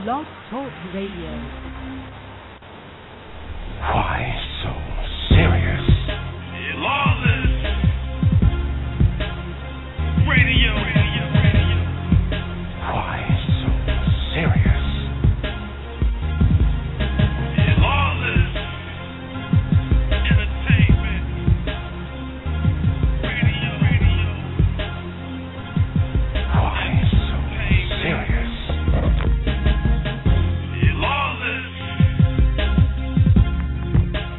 Blog Talk Radio. Why so serious? Lawless Radio. Why so serious? Lawless Entertainment Radio. Why so serious? Lawless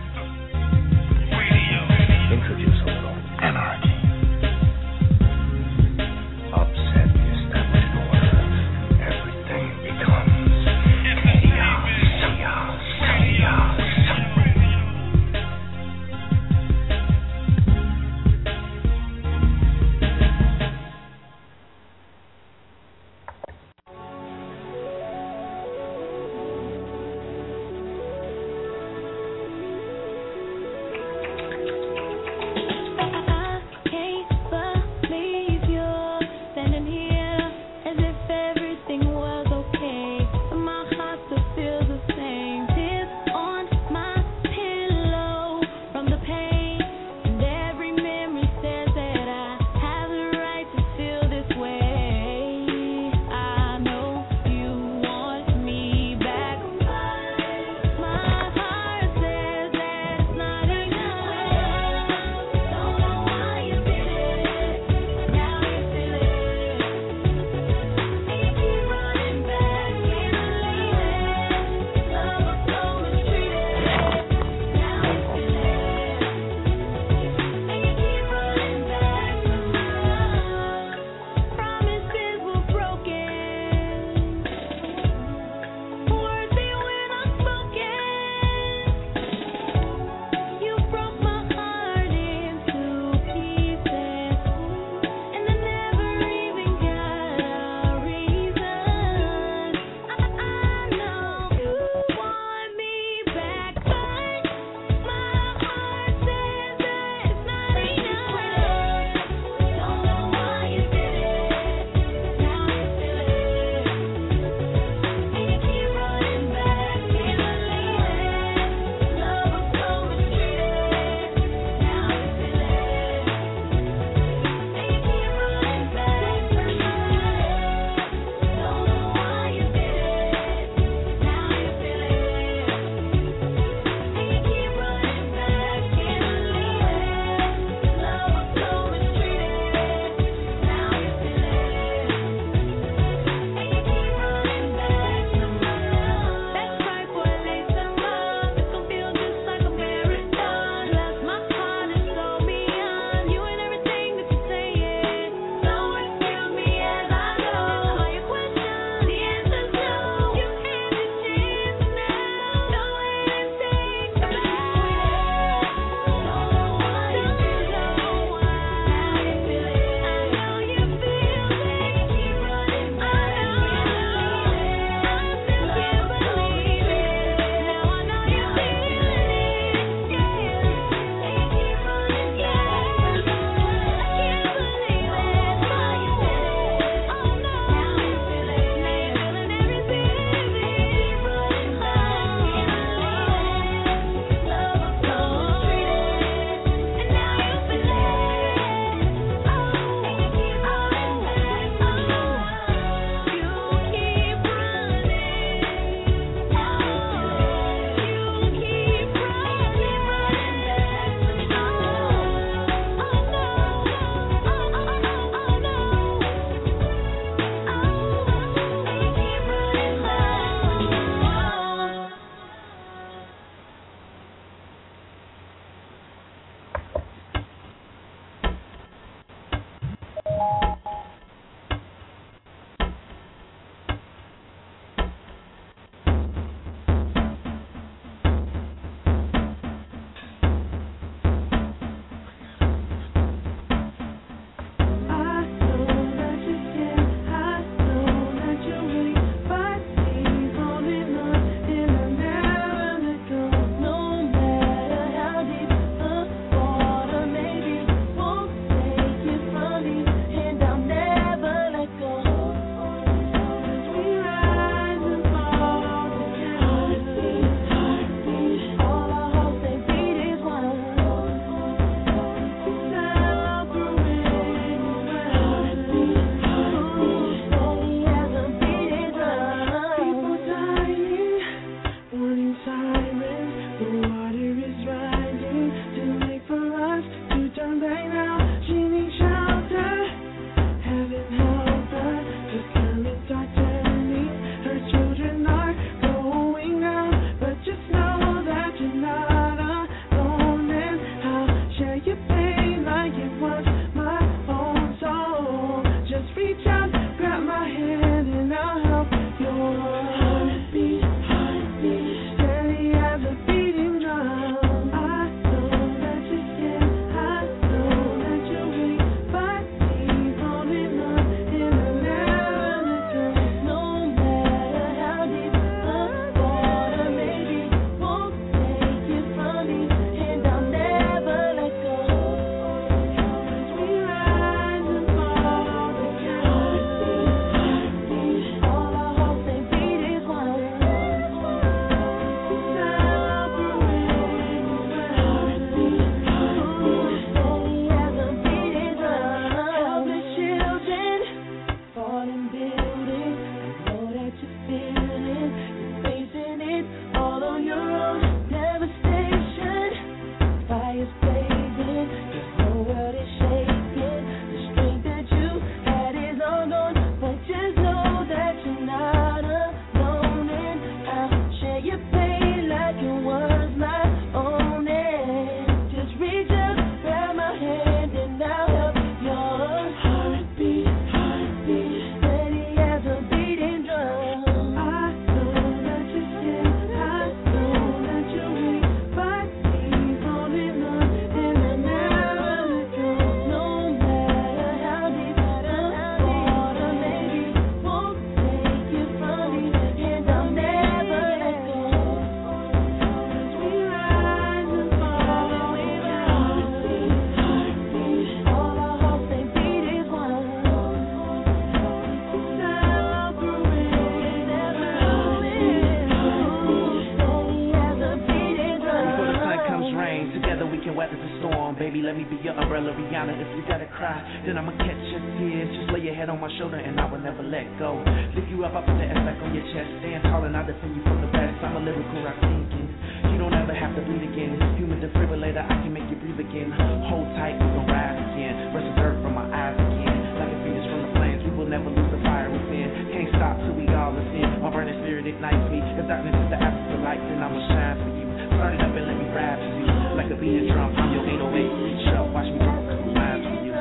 let me be your umbrella, Rihanna. If you gotta cry, then I'ma catch your tears. Just lay your head on my shoulder and I will never let go. Lift you up, I put the S back on your chest. Stand tall and I defend you from the best. I'm a lyrical rock thinking. You don't ever have to bleed again. Human defibrillator, I can make you breathe again. Hold tight, we gon' rise again. Rest the dirt from my eyes again. Like a phoenix from the flames, we will never lose the fire within. Can't stop till we all ascend. My burning spirit ignites me. If darkness is the absence of light, then I'ma shine for you. Start it up and let me ride for you. Like a beating drum, I'm your 808. Reach up, watch me rock a couple lines for you.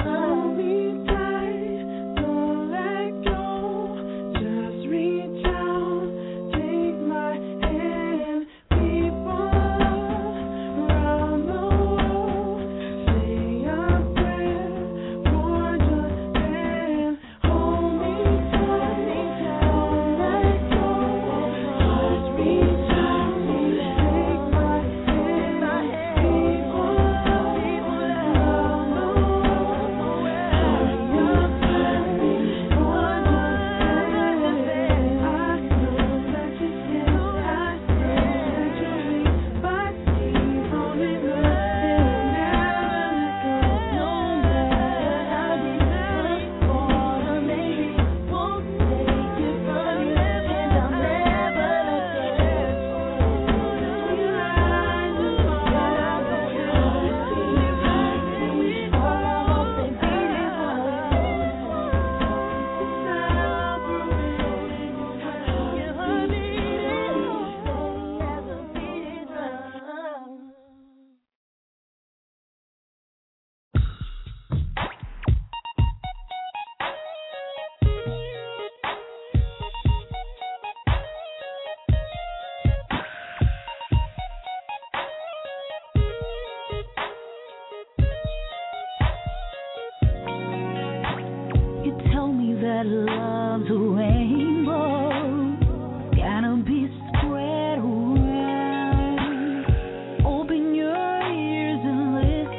that love's a rainbow, gonna be spread around. Open your ears and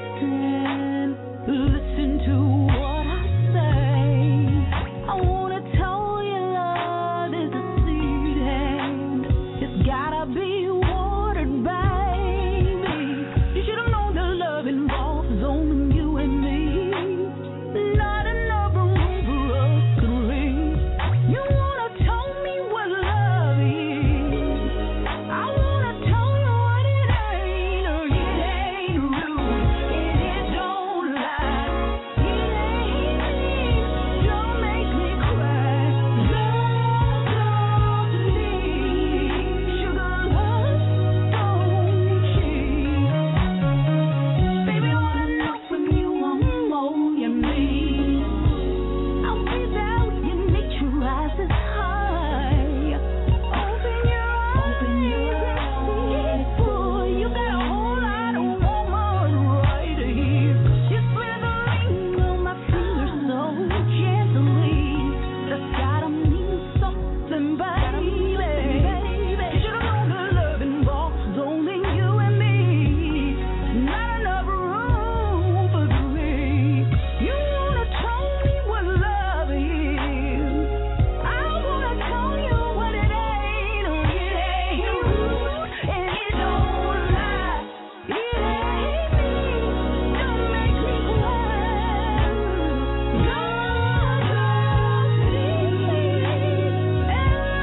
listen to what I say. I wanna tell you love is a seed and it's gotta be watered by me. You should have known that love involves only you and me. Not enough room for us to leave. You wanna tell me what love is. I wanna tell you what it ain't, or it ain't rude, and it don't lie. It ain't mean, don't make me cry. Love loves me, sugar love don't cheat. Baby, I wanna know from you I'm more you need. I'll be there when your nature rises high. Open your eyes and see, boy, you got a whole lot of woman right here. You're slithering on my fingers so gently. That's gotta mean something, baby. You should've known that love involves only you and me. Not enough room for three. You wanna tell me what love is. I wanna tell you what it ain't, or it ain't rude, and it don't lie. It ain't mean, don't make me cry. Love loves me, and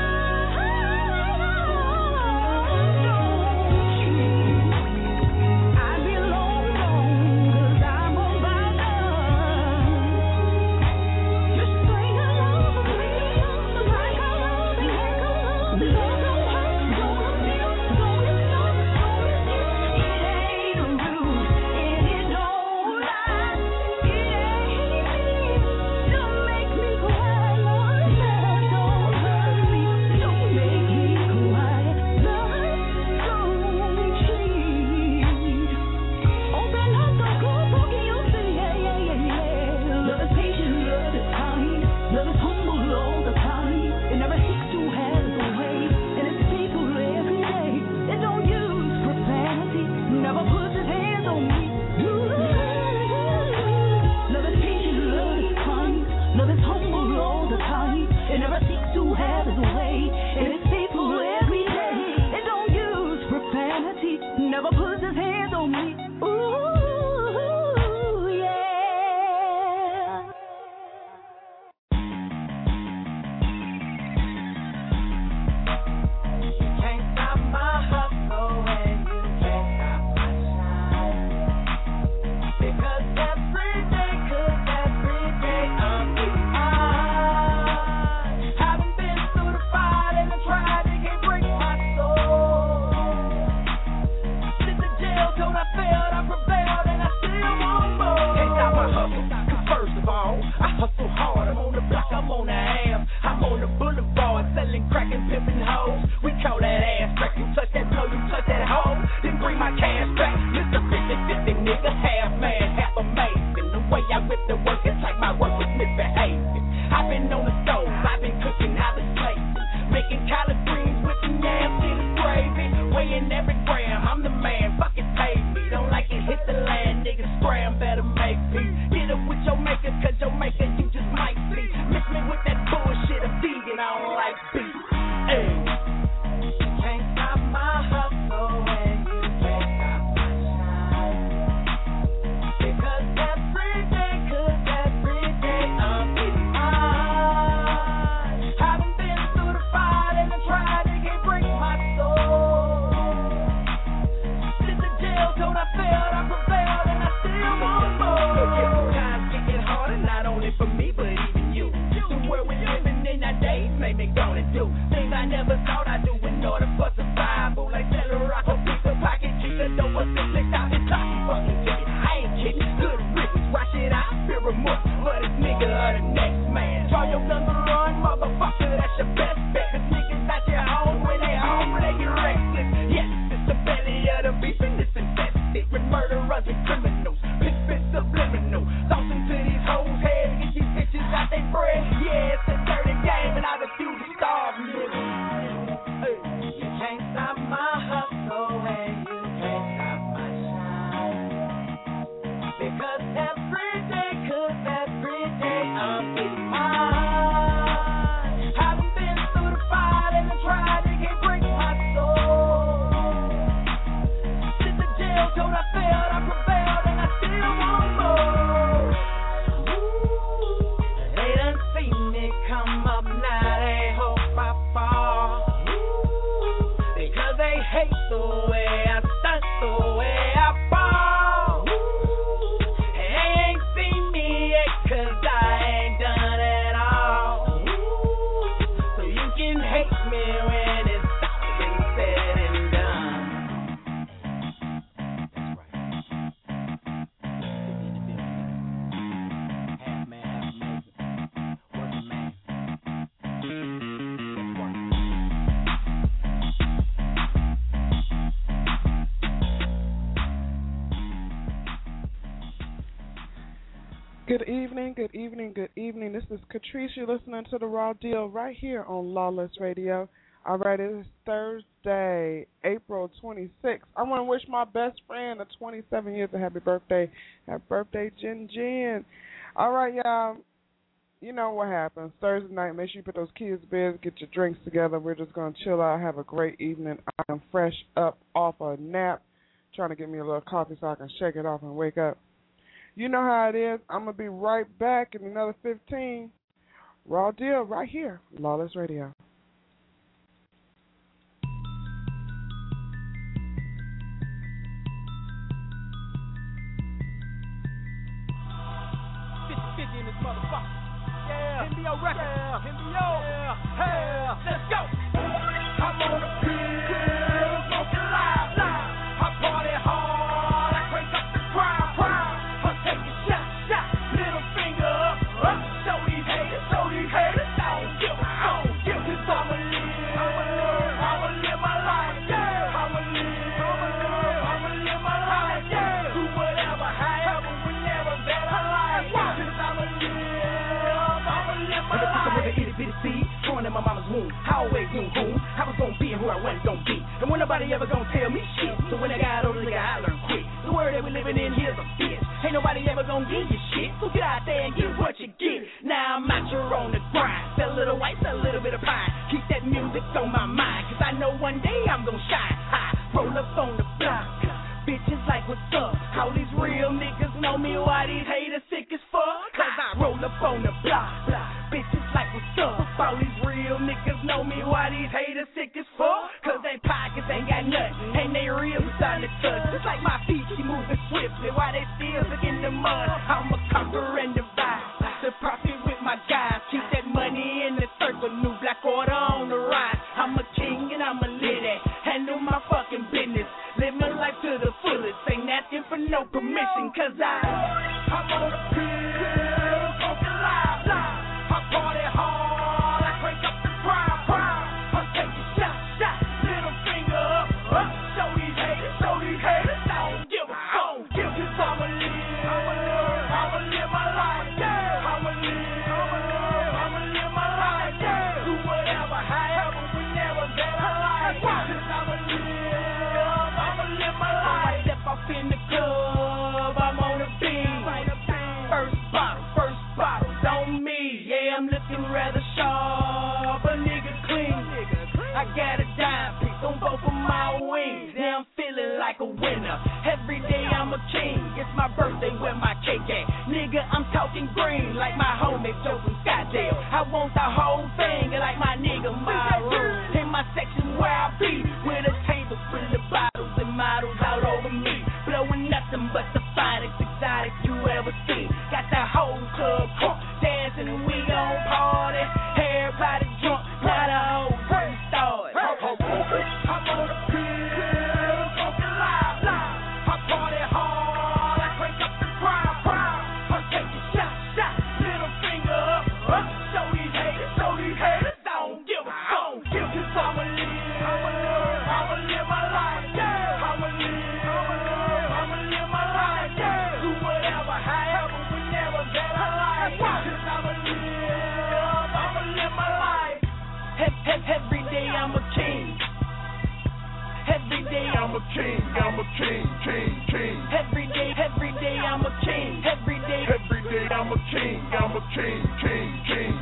love don't cheat. I'd be long gone 'cause I'm about done. Just say you love me, like I love you. Love don't hurt, don't abuse, don't insult, don't misuse. It ain't rude and it don't lie. It ain't mean, don't make me cry. Love don't hurt me, don't make me cry. Love don't cheat. Open up the good book and you'll see, yeah. Love is patient, love is kind, love is humble all the time. It never seeks to have its way, and it's people every day. It don't use profanity, never puts its hands on me. Love is patient, love is kind, love is humble all the time. It never seeks to have its way, and it's people every day. It don't use profanity, never puts its hands on me. Ooh. on the boulevard, selling crack and pimping hoes. We call that ass crack. You touch that blow, you touch that hoe, then bring my cash back. Mr. 50-50 nigga, half man, half amazing. The way I whip the work, it's like my work was misbehaving. I've been on the stove, I've been cooking, I've been slaving, making collard greens with the yams, get it gravy, weighing every gram. I'm the man, fucking pay me. Don't like it, hit the land, niggas scram, better make peace. Get up with your maker, cause your maker you just might see. Mix me with that bullshit, I'm vegan, I don't like beef. Hey. Can't stop my hustle and you can't stop my shine. Because every day I'm getting high. Haven't been through the fight and I tried to get break my soul. Did the jail, told I failed, I prevailed, and I still want more. Look, times getting harder, not only for me, but even you. The world we're living in nowadays made me gonna do things I never thought I'd do in order for survival. Like sell a rock, a piece of pocket, kick a dope, a six, stop it, talk, fucking ticket. I ain't kidding, good riddance, why should I feel remorse for this nigga or the next man? Draw your guns and run, motherfucker, that's your best bet. Cause niggas out your home, when they home, when they get restless. Yes, it's the belly of the beast and it's infested with murderers and criminals. It's subliminal, thoughts into these hoes' heads, get these bitches out they bread. Yeah, it's a dirty game and I refuse to starve, nigga. Hey. You can't stop my hustle and you can't stop my shine. Because every day I'm getting high. Haven't been through the fight and I tried to get break my soul. Did the jail, told I failed, I prevailed, and I still want more. Ooh, they done seen me come up, now they hope I fall. Ooh, because they hate the way I stunt, the way I fall. They ain't seen me yet, cause I ain't done it all. So you can hate me when it's all been said and done. That's right. Half man, half amazing. Working man. Let's work. Good evening, good evening, good evening. This is Catrice. You're listening to The Raw Deal right here on Lawless Radio. All right, it is Thursday, April 26th. I want to wish my best friend of 27 years a happy birthday. Happy birthday, Jen Jen. All right, y'all. You know what happens. Thursday night, make sure you put those kids to bed, get your drinks together. We're just going to chill out, have a great evening. I'm fresh up off a nap, trying to get me a little coffee so I can shake it off and wake up. You know how it is. I'm going to be right back in another 15. Raw Deal right here, Lawless Radio. In this motherfucker. Yeah. NBO record. Yeah. NBO. Yeah. Hey. Let's go. I'm on the pill, smoking loud. I party hard. I crank up the crowd. I'm taking shots. Middle finger up. Show these haters. I don't give a fuck. Cause I'ma live my life. Yeah. I'ma live my life. Yeah. Do whatever, however, whenever that I like. Cause I'ma live my life. With an itty bitty seed, growing in my mama's womb. I always knew who I was gonna be and who I wasn't gonna be. And when nobody ever gonna tell me shit. So when I got older, nigga, I learned quick. The world that we living in here's a bitch. Ain't nobody ever gonna give you shit. So get out there and get what you get. Now I'm out here on the grind. Sell a little white, sell a little bit of pie. Keep that music on my mind. Cause I know one day I'm gonna shine high. Roll up on the block. Bitches like what's up. All these real niggas know me. Why these haters sick as fuck? Cause I roll up on the block. Bitches like what's up. All these real niggas know me. Why these haters sick as fuck? Cause they pockets ain't got nothing. And they real starting to touch. Just like my feet keep moving swiftly. Why they still look in the mud? I'ma conquer and divide. The profit with my guys. Keep that money in the circle. New black order on the rise. I'm a king and I'm a lady. Handle my fucking business. Live my life to the fullest. Ain't asking for no permission. Cause I'm on the pill, smoking loud. I party hard. I crank Every day I'm a king. It's my birthday, where my cake at? Nigga, I'm talking green like my homie Joe from Scottsdale. I want the whole thing like my nigga Myro. In my section where I be, with a table full of bottles and models all over me. Blowing nothing but the finest exotic you ever seen. Got the whole club crunk, dancing and we gon' party. Everybody drunk, now the whole thing started. I'm on the pill, smoking live. I party hard, I crank up the crowd. I'm taking shots, middle finger up. Show these haters, I don't give a fuck. 'Cause I'ma live my life. I'ma live my life. Do whatever, however, whenever that I like. 'Cause I'ma live my life. Every day I'm a king. Every day I'm a king. I'm a king. Every day I'm a king. Every day I'm a king. I'm a king.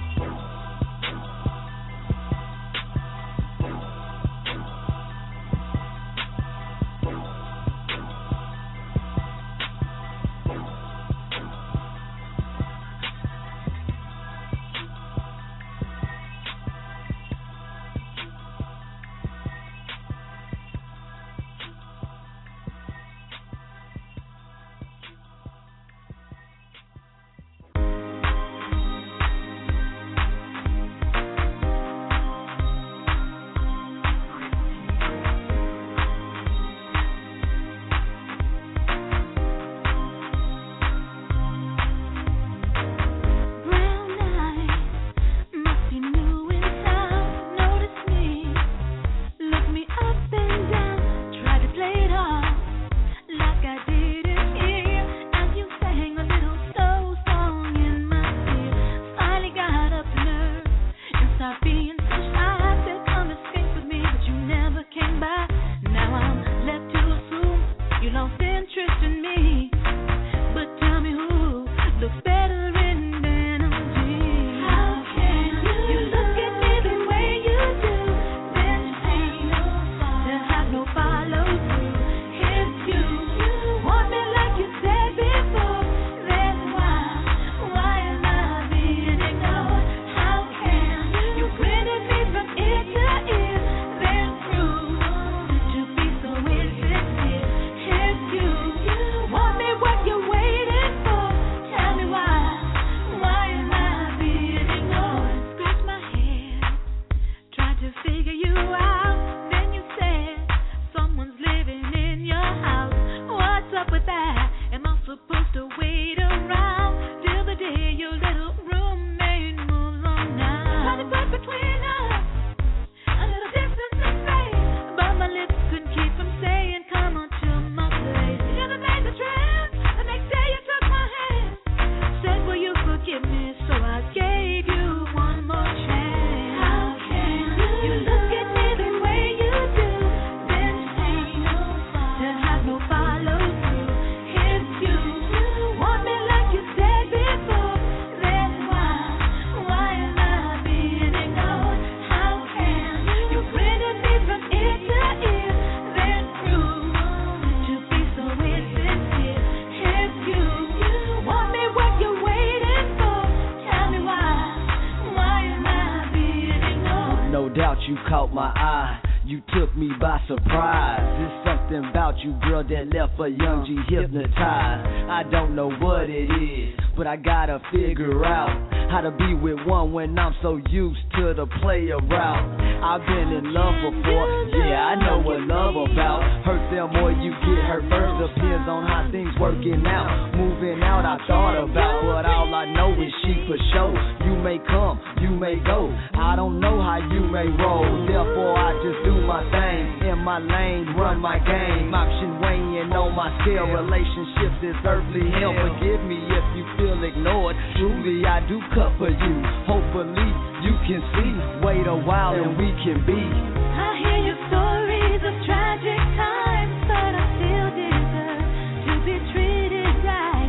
You caught my eye, you took me by surprise. There's something about you, girl, that left a young G hypnotized. I don't know what it is, but I gotta figure out how to be with one when I'm so used to the player route. I've been in love before, yeah, I know what love about. Hurt them or you get hurt first, depends on how things working out. Moving out, I thought about, but all I know is she for sure. You may come, you may go, I don't know how you may roll. Therefore I just do my thing, in my lane, run my game. Option weighing on my scale, relationships is earthly hell. Forgive me if you feel ignored, truly I do cut for you. Hopefully you can see, wait a while and we can be. I hear your stories of tragic times, but I still deserve to be treated right.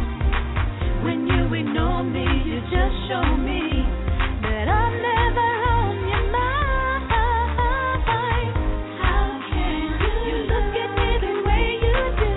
When you ignore me, you just show me that I'm never on your mind. How can you look at me the way you do?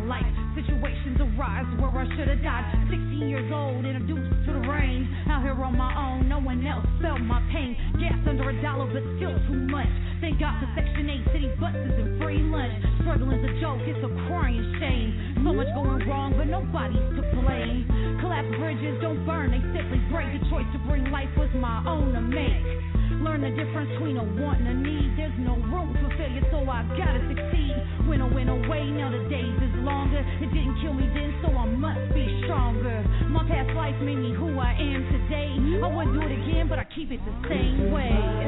life. Situations arise where I should have died. 16 years old, introduced to the range. Out here on my own, no one else felt my pain. Gas under $1, but still too much. Thank God for Section 8 city buses and free lunch. Struggling's a joke, it's a crying shame. So much going wrong, but nobody's to blame. Collapse bridges don't burn, they simply break. The choice to bring life was my own to make. Learn the difference between a want and a need. There's no room for failure, so I gotta succeed. When I went away, now the days is longer. It didn't kill me then, so I must be stronger. My past life made me who I am today. I wouldn't do it again, but I keep it the same way.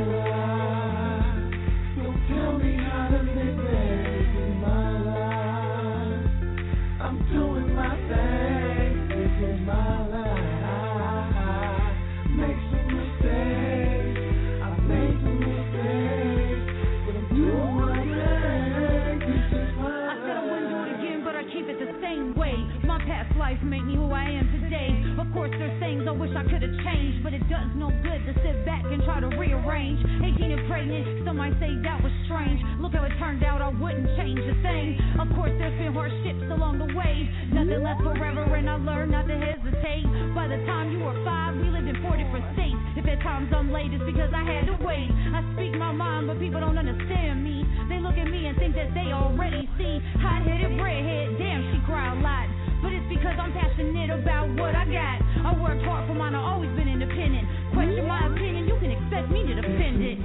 Don't tell me how to live in my life. I'm doing my thing. This is my life. Make some mistakes. I made some mistakes, but I'm doing my thing. This is my life. I said I wouldn't do it again, but I keep it the same way. My past life made me who I am today. Of course, there's things I wish I could have changed, but it does no good to sit back and try to rearrange. 18 and pregnant, some might say that was strange. Look how it turned out, I wouldn't change a thing. Of course, there's been hardships along the way. Nothing lasts forever, and I learned not to hesitate. By the time you were 5, we lived in 4 different states. If at times I'm late, it's because I had to wait. I speak my mind, but people don't understand me. They look at me and think that they already see. Hot-headed redhead, damn, she cry a lot. But it's because I'm passionate about what I got. I worked hard for mine, I've always been independent. Question my opinion, you can expect me to defend it.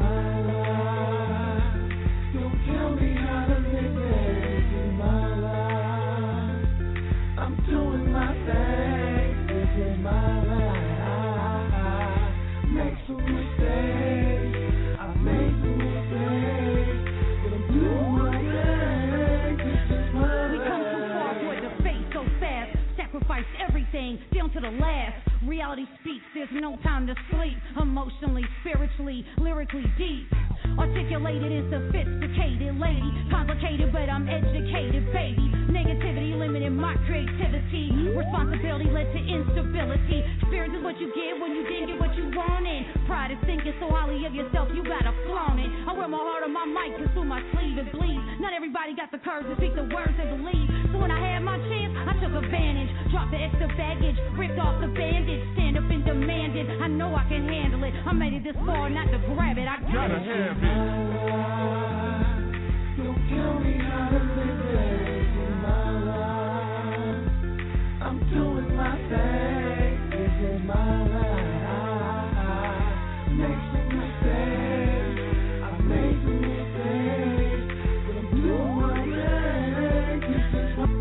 Don't tell me how to live in my life. I'm doing my thing. This is my life. Make some mistakes. I made some mistakes, but I'm doing my thing. This is my life. We come too far for it to fade so fast. Sacrifice everything down to the last. Reality speaks, there's no time to sleep. Emotionally, spiritually, lyrically deep. Articulated and sophisticated lady. Complicated, but I'm educated, baby. Negativity limited my creativity. Responsibility led to instability. Experience is what you get when you didn't get what you wanted. Pride is thinking so highly of yourself, you gotta flaunt it. I wear my heart on my mic, cause through my sleeve it bleeds. Not everybody got the courage to speak the words they believe. So when I had my chance, I took advantage. Dropped the extra baggage, ripped off the bandage. Stand up and demand it. I know I can handle it. I made it this far, not to grab it. I gotta have it. Don't tell me how to live in my life. I'm doing my thing. This is my life. Make some mistakes. I made some mistakes, but I'm doing my thing. This is my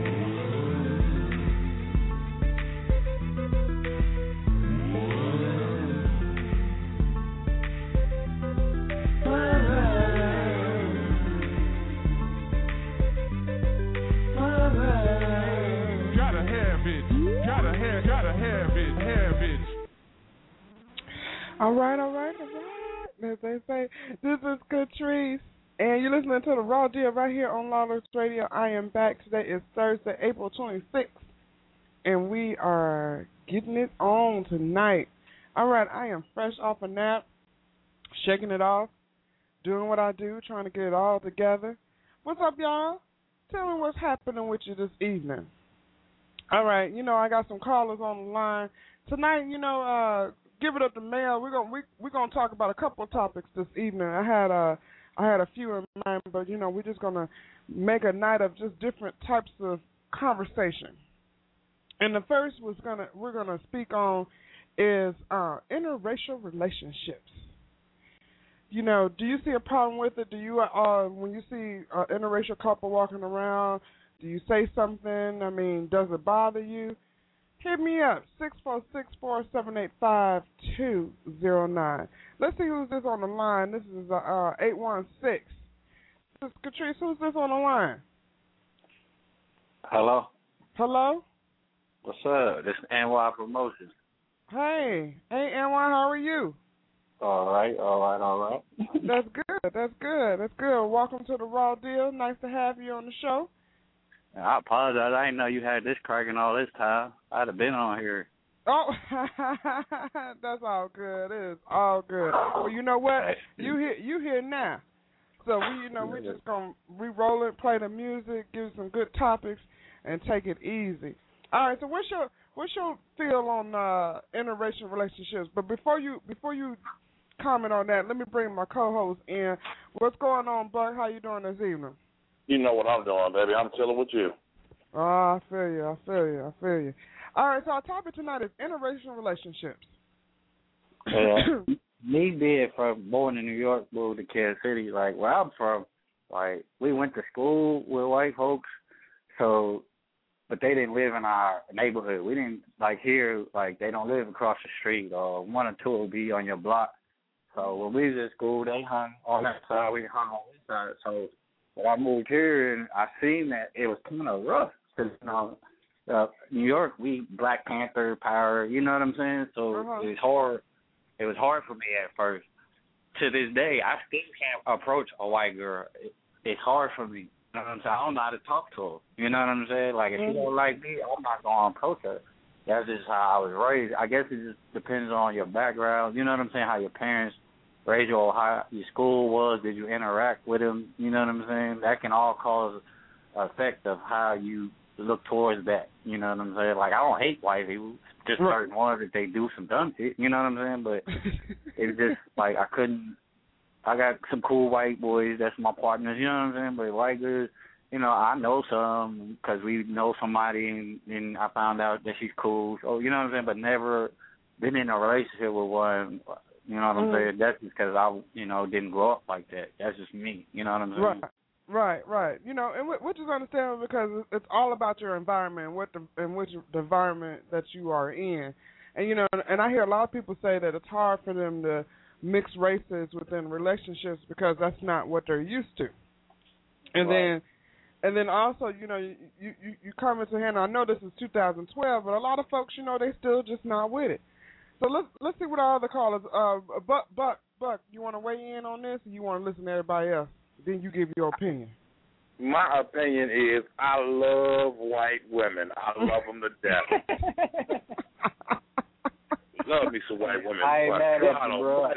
All right. As they say, this is Catrice, and you're listening to the Raw Deal right here on Lawless Radio. I am back. Today is Thursday, April 26th, and we are getting it on tonight. All right, I am fresh off a nap, shaking it off, doing what I do, trying to get it all together. What's up, y'all? Tell me what's happening with you this evening. All right, I got some callers on the line tonight. Give it up to Mel. We're gonna talk about a couple of topics this evening. I had a few in mind, but we're just gonna make a night of just different types of conversation. And the first we're gonna speak on is interracial relationships. Do you see a problem with it? Do you when you see an interracial couple walking around, do you say something? I mean, does it bother you? Hit me up, 646-478-5209. Let's see who's this on the line. This is 816. This is Catrice. Who's this on the line? Hello? Hello? What's up? This is NY Promotions. Hey, NY, how are you? All right. That's good. Welcome to the Raw Deal. Nice to have you on the show. I apologize. I didn't know you had this cracking all this time. I'd have been on here. Oh, that's all good. It is all good. Well, you know what? You here now. So we just gonna re-roll it, play the music, give some good topics, and take it easy. All right, so what's your feel on interracial relationships? But before you comment on that, let me bring my co-host in. What's going on, Buck? How you doing this evening? You know what I'm doing, baby. I'm chilling with you. Oh, I feel you. All right, so our topic tonight is interracial relationships. Me being born in New York, moved to Kansas City, like where I'm from, like we went to school with white folks, so but they didn't live in our neighborhood. We didn't like here, like they don't live across the street, or one or two will be on your block. So when we was at school, they hung on that side, we hung on this side. So when I moved here and I seen that, it was kind of rough because New York, we Black Panther power, you know what I'm saying? So it was hard. It was hard for me at first. To this day, I still can't approach a white girl. It's hard for me. You know what I'm saying? I don't know how to talk to her. You know what I'm saying? Like, if she don't like me, I'm not going to approach her. That's just how I was raised. I guess it just depends on your background. You know what I'm saying? How your parents raised you, or how your school was. Did you interact with them? You know what I'm saying? That can all cause an effect of how you look towards that. You know what I'm saying? Like, I don't hate white people. Just certain ones that they do some dumb shit. You know what I'm saying? But it's just, like, I got some cool white boys. That's my partners. You know what I'm saying? But white girls, you know, I know some because we know somebody, and I found out that she's cool. So, you know what I'm saying? But never been in a relationship with one. You know what I'm saying? That's just because I, didn't grow up like that. That's just me. You know what I'm saying? Right. You know, and which is understandable because it's all about your environment and which the environment that you are in. And, and I hear a lot of people say that it's hard for them to mix races within relationships because that's not what they're used to. And then also, you come into hand. I know this is 2012, but a lot of folks, they still just not with it. So let's see what our other callers. Buck, you want to weigh in on this, or you want to listen to everybody else? Then you give your opinion. My opinion is I love white women. I love them to death. Love me some white women. I ain't mad at you, bro.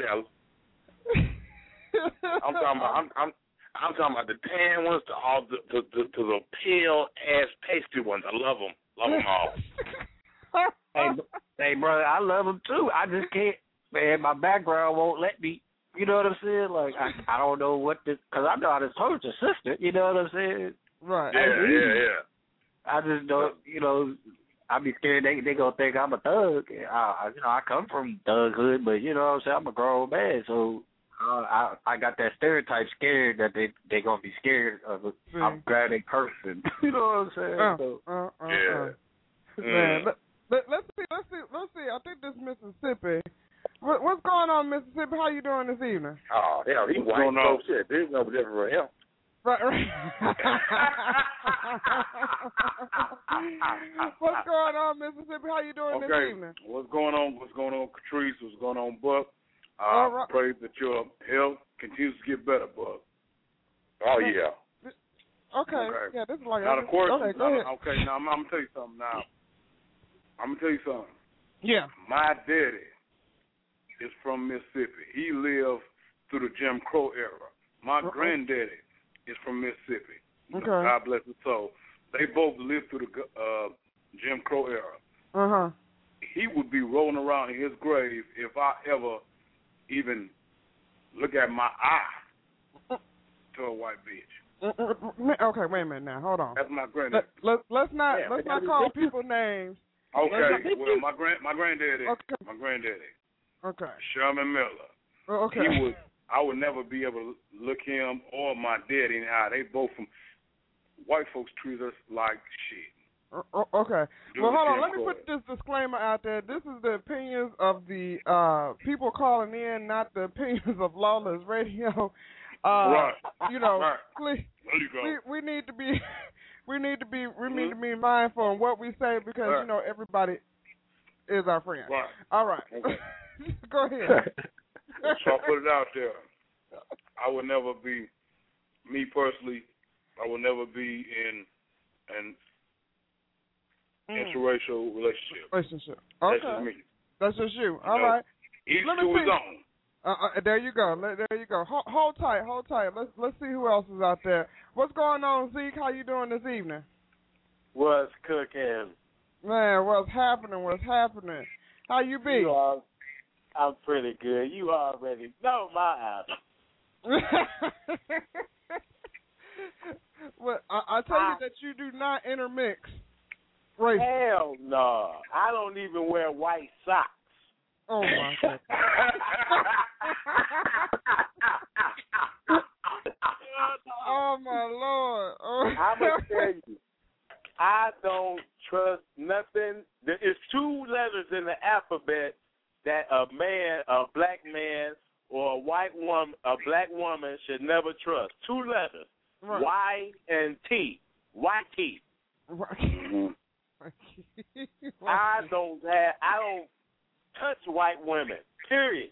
I'm talking about the tan ones to all to the pale ass pasty ones. I love them. Love them all. Hey, brother, I love them too. I just can't. Man, my background won't let me. You know what I'm saying? Like, I don't know what this, because I know how to torture your sister. You know what I'm saying? Right. Yeah. I just don't, I be scared they gonna think I'm a thug. I come from thug hood, but you know what I'm saying? I'm a grown man, so I got that stereotype scared that they gonna be scared of a graphic person. You know what I'm saying? Man, let's see. I think this Mississippi. What's going on, Mississippi? How you doing this evening? Oh, hell, he white so shit. There's no different for him. Right. What's going on, Mississippi? How you doing this evening? What's going on, Catrice? What's going on, Buck? Right. Pray that your health continues to get better, Buck. Oh, yeah. Okay. Yeah, this is like... Now, of course... Okay, go ahead. Okay, now, I'm going to tell you something now. Yeah. My daddy is from Mississippi. He lived through the Jim Crow era. My granddaddy is from Mississippi. Okay. God bless his soul. They both lived through the Jim Crow era. He would be rolling around in his grave if I ever even look at my eye to a white bitch. Okay, wait a minute now. Hold on. That's my granddaddy. Let's not call people names. Okay. Well, my granddaddy. Okay. My granddaddy. Okay. Sherman Miller. Okay. I would never be able to look him or my daddy in the eye. They both from white folks treat us like shit. Okay. Well, hold on. Let me put this disclaimer out there. This is the opinions of the people calling in, not the opinions of Lawless Radio. Right. Right. Please, there you go. we need to be mindful of what we say because everybody is our friend. Right. All right. Okay. Go ahead. So I put it out there. I would never be, me personally, I would never be in an interracial relationship. Okay. That's just me. That's just you. All right. Each to his own. There you go. Hold tight. Let's see who else is out there. What's going on, Zeke? How you doing this evening? What's cooking? Man, what's happening? What's happening? How you be? I'm pretty good. You already know my answer. Well, I tell you that you do not intermix races. Hell no. I don't even wear white socks. Oh, my God. Oh, my Lord. Oh. I'm going to tell you, I don't trust nothing. There's 2 letters in the alphabet that a black man, or a black woman should never trust. 2 letters, right. Y and T. YT. Right. I don't touch white women. Period.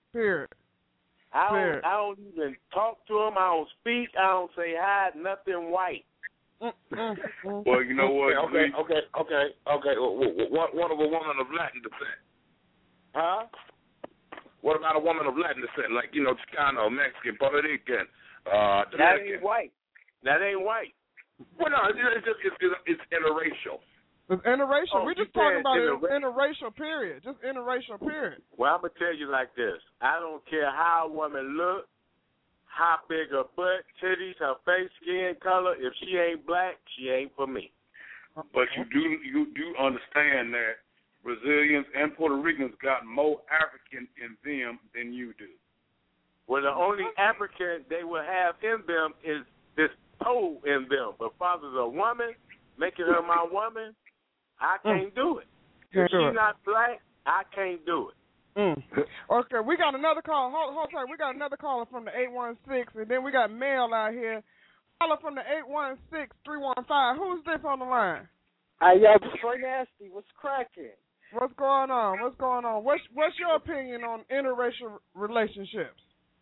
I don't even talk to them. I don't speak. I don't say hi. Nothing white. Well, you know what? Okay. What of a woman of Latin descent? Huh? What about a woman of Latin descent, like, Chicano, Mexican, Puerto Rican, That Dominican? ain't white. That ain't white. Well, no, it's interracial. It's interracial. Oh, We're just talking about interracial, period. Just interracial, period. Well, I'm going to tell you like this. I don't care how a woman look, how big her butt, titties, her face, skin color. If she ain't black, she ain't for me. But you do understand that Brazilians and Puerto Ricans got more African in them than you do. Well, the only African they will have in them is this toe in them. But father's a woman, making her my woman, I can't do it. If she's not black, I can't do it. Okay, we got another call. Hold tight. We got another caller from the 816, and then we got mail out here. Caller from the 816-315. Who's this on the line? Hey, yo, Detroit Nasty. What's cracking? What's going on? What's your opinion on interracial relationships?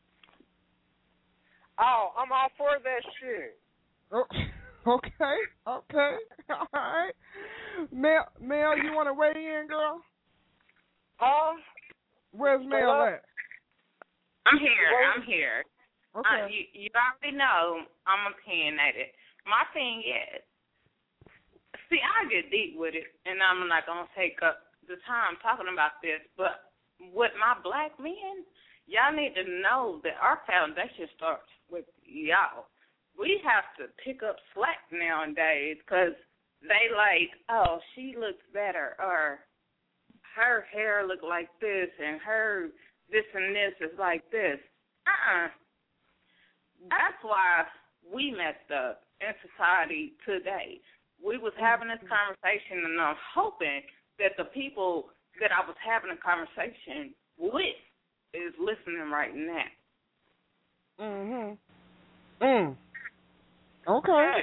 Oh, I'm all for that shit. Oh, okay. All right. Mel, you want to weigh in, girl? Where's Mel at? I'm here. Okay. You already know I'm opinionated. My thing is, see, I get deep with it, and I'm not going to take up the time talking about this, but with my black men, y'all need to know that our foundation starts with y'all. We have to pick up slack nowadays because they like, oh, she looks better, or her hair look like this, and her this and this is like this. That's why we messed up in society today. We was having this conversation, and I'm hoping that the people that I was having a conversation with is listening right now. Okay.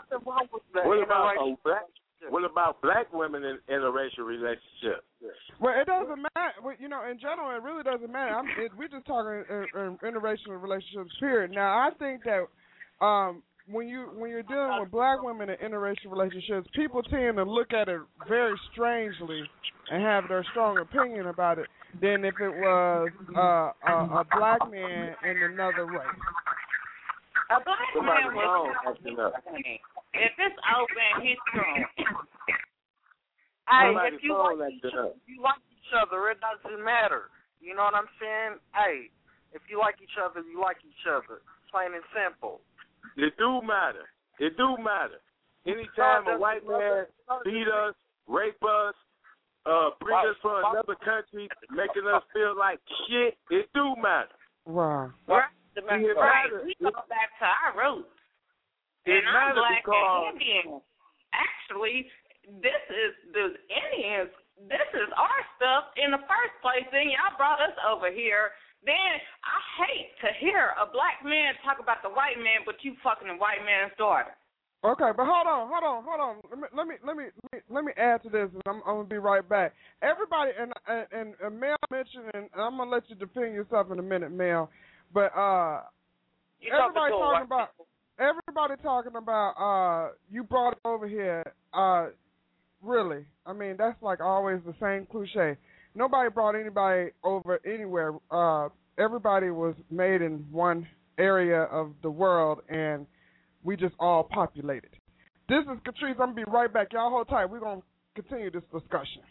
What about black women in interracial relationships? Well, it doesn't matter. In general, it really doesn't matter. We're just talking interracial relationships, period. Now, I think that when you're dealing with black women in interracial relationships, people tend to look at it very strangely and have their strong opinion about it than if it was a black man in another race. A black man was if it's open, he's strong. Hey, if you like each other, it doesn't matter. You know what I'm saying? Hey, if you like each other, you like each other. Plain and simple. It do matter. Anytime a white man beat us, rape us, bring us from another country, making us feel like shit, it do matter. Wow. Right. We go back to our roots. And I'm black and Indian. Actually, this is the Indians. This is our stuff in the first place. Then y'all brought us over here. Then I hate to hear a black man talk about the white man, but you fucking the white man's daughter. Okay, but hold on. Let me add to this, and I'm gonna be right back. Everybody, and Mel mentioned, and I'm gonna let you defend yourself in a minute, Mel. But everybody talking about you brought it over here. Really, I mean that's like always the same cliche. Nobody brought anybody over anywhere. Everybody was made in one area of the world, and we just all populated. This is Catrice. I'm going to be right back. Y'all hold tight. We're going to continue this discussion.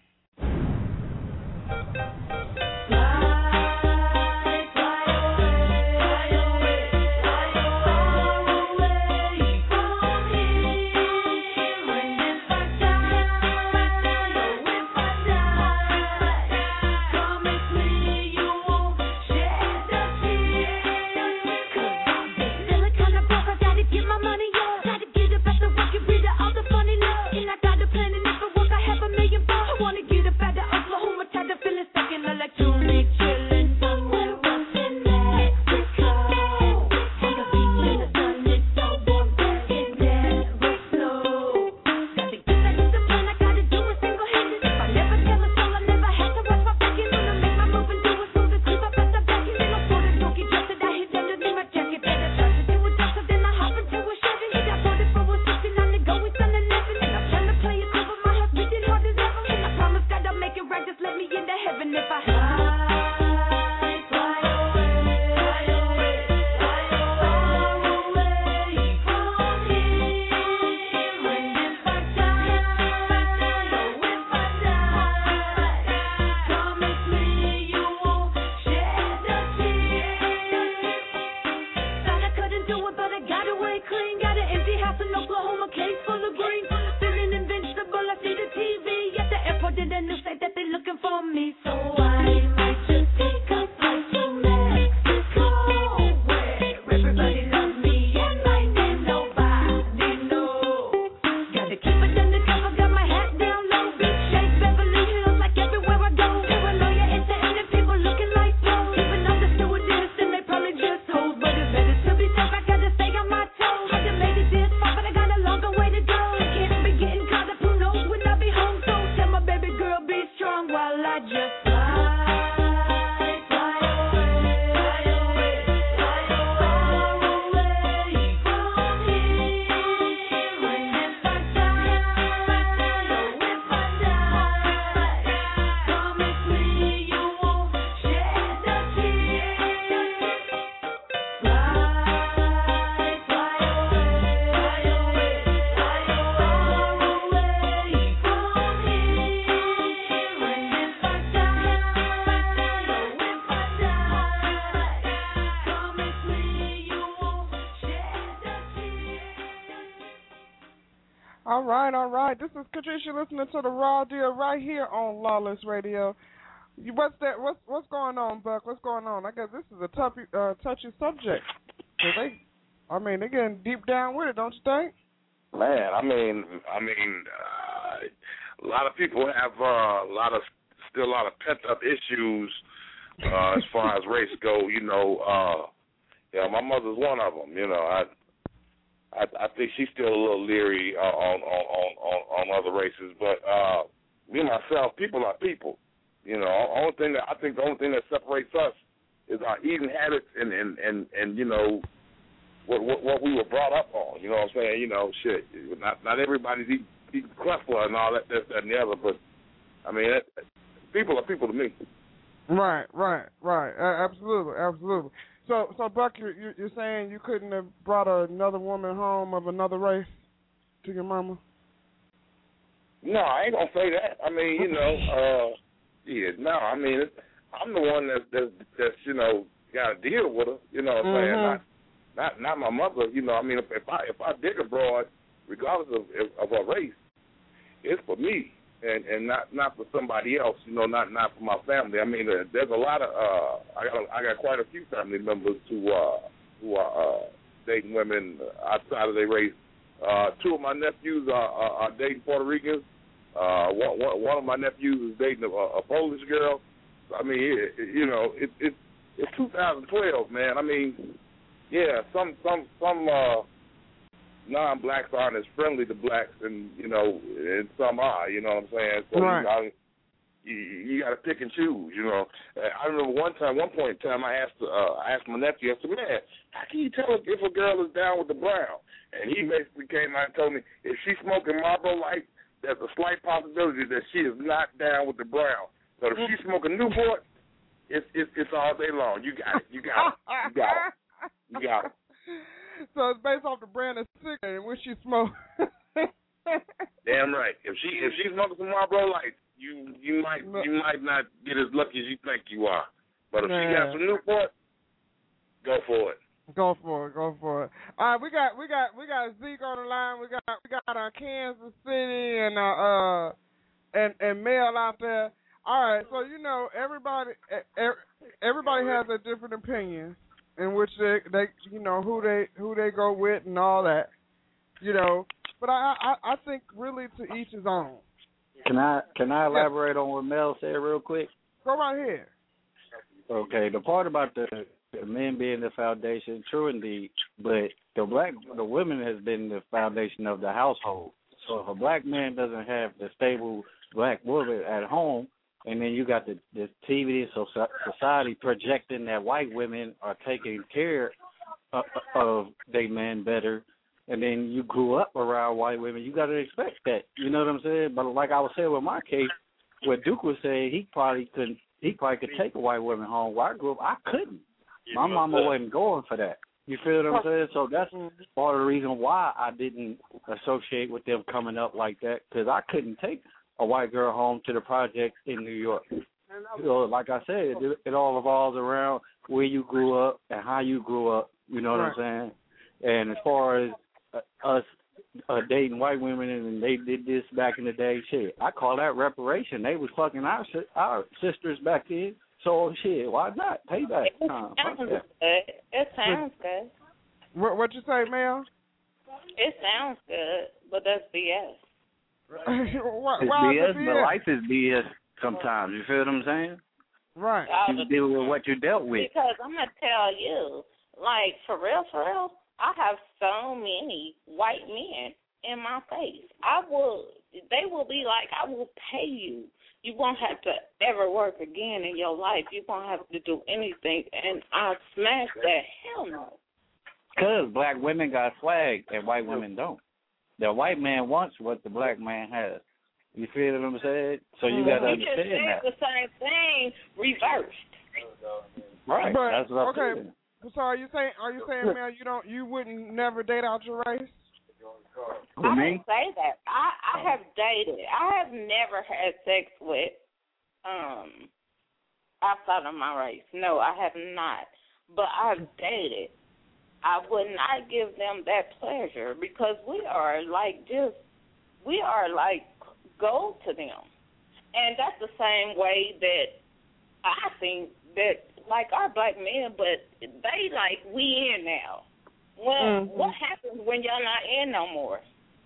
All right. This is Catrice. You're listening to the Raw Deal right here on Lawless Radio. What's going on, Buck? What's going on? I guess this is a touchy subject. They're getting deep down with it, don't you think? Man, I mean, a lot of people have still a lot of pent up issues as far as race go. My mother's one of them. I think she's still a little leery on other races, but me myself, people are people. The only thing that separates us is our eating habits and what we were brought up on. You know what I'm saying? Shit. Not everybody's eating cluster and all that and the other, but I mean, people are people to me. Right. Absolutely. So Buck, you're saying you couldn't have brought another woman home of another race to your mama? No, I ain't gonna say that. I mean, I'm the one that's got to deal with her. You know what I'm saying? Not my mother. If I dig abroad, regardless of her race, it's for me and not for somebody else. Not for my family. I mean, there's a lot of I got quite a few family members who are dating women outside of their race. Two of my nephews are dating Puerto Ricans. One of my nephews is dating a Polish girl. I mean, it's 2012, man. I mean, yeah, some non-blacks aren't as friendly to blacks, and some are. You know what I'm saying? So right. You got to pick and choose. I remember one point in time, I asked my nephew. I said, "Man, how can you tell if a girl is down with the brown?" And he basically came out and told me, if she's smoking Marlboro Light, there's a slight possibility that she is not down with the brown. But if she's smoking Newport, it's all day long. You got it. So it's based off the brand of cigarette in which you smoke. Damn right. If she's smoking some Marlboro Lights, you might not get as lucky as you think you are. But if she got some Newport, go for it. Go for it. All right, we got Zeke on the line. We got our Kansas City and Mel out there. All right, so everybody has a different opinion in which they who they go with and all that, But I think really to each his own. Can I elaborate on what Mel said real quick? Go right ahead. Okay, the part about the men being the foundation, true indeed, but the women has been the foundation of the household. So if a black man doesn't have the stable black woman at home, and then you got the TV society projecting that white women are taking care of their men better, and then you grew up around white women, you got to expect that. You know what I'm saying? But like I was saying with my case, what Duke was saying, he probably could take a white woman home. Where I grew up, I couldn't. My mama wasn't going for that. You feel what I'm saying? So that's part of the reason why I didn't associate with them coming up like that, because I couldn't take a white girl home to the project in New York. Like I said, it all revolves around where you grew up and how you grew up. You know what I'm saying? And as far as us dating white women and they did this back in the day, shit, I call that reparation. They was fucking our sisters back then. So shit, why not? Payback time. It sounds good. What you say, Mel? It sounds good, but that's BS. It's BS, but life is BS sometimes. You feel what I'm saying? Right. You deal with what you dealt with. Because I'm going to tell you, like, for real, I have so many white men in my face. They will be like, I will pay you. You won't have to ever work again in your life. You won't have to do anything. And I smashed that. Hell no. Because black women got swag and white women don't. The white man wants what the black man has. You feel what I'm saying? So you got to understand that. You just said the same thing reversed. Right. But, that's what I'm saying. So are you saying, Mel, you wouldn't never date out your race? I didn't say that. I have dated. I have never had sex with outside of my race. No, I have not. But I've dated. I would not give them that pleasure because we are like gold to them. And that's the same way that I think that like our black men, but they like we in now. Well, what happens when y'all not in no more?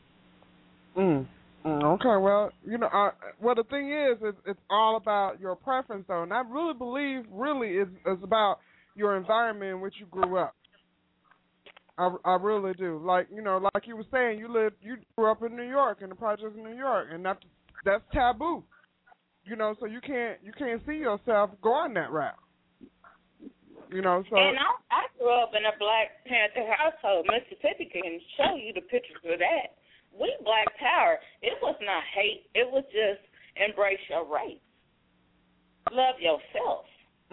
Okay, well, well, the thing is, it's all about your preference, though. And I really believe, it's about your environment in which you grew up. I really do. Like, like you were saying, you grew up in New York, in the projects in New York, and that's taboo. So you can't see yourself going that route. So. And I grew up in a Black Panther household. Mississippi can show you the pictures of that. We Black Power. It was not hate. It was just embrace your race. Love yourself.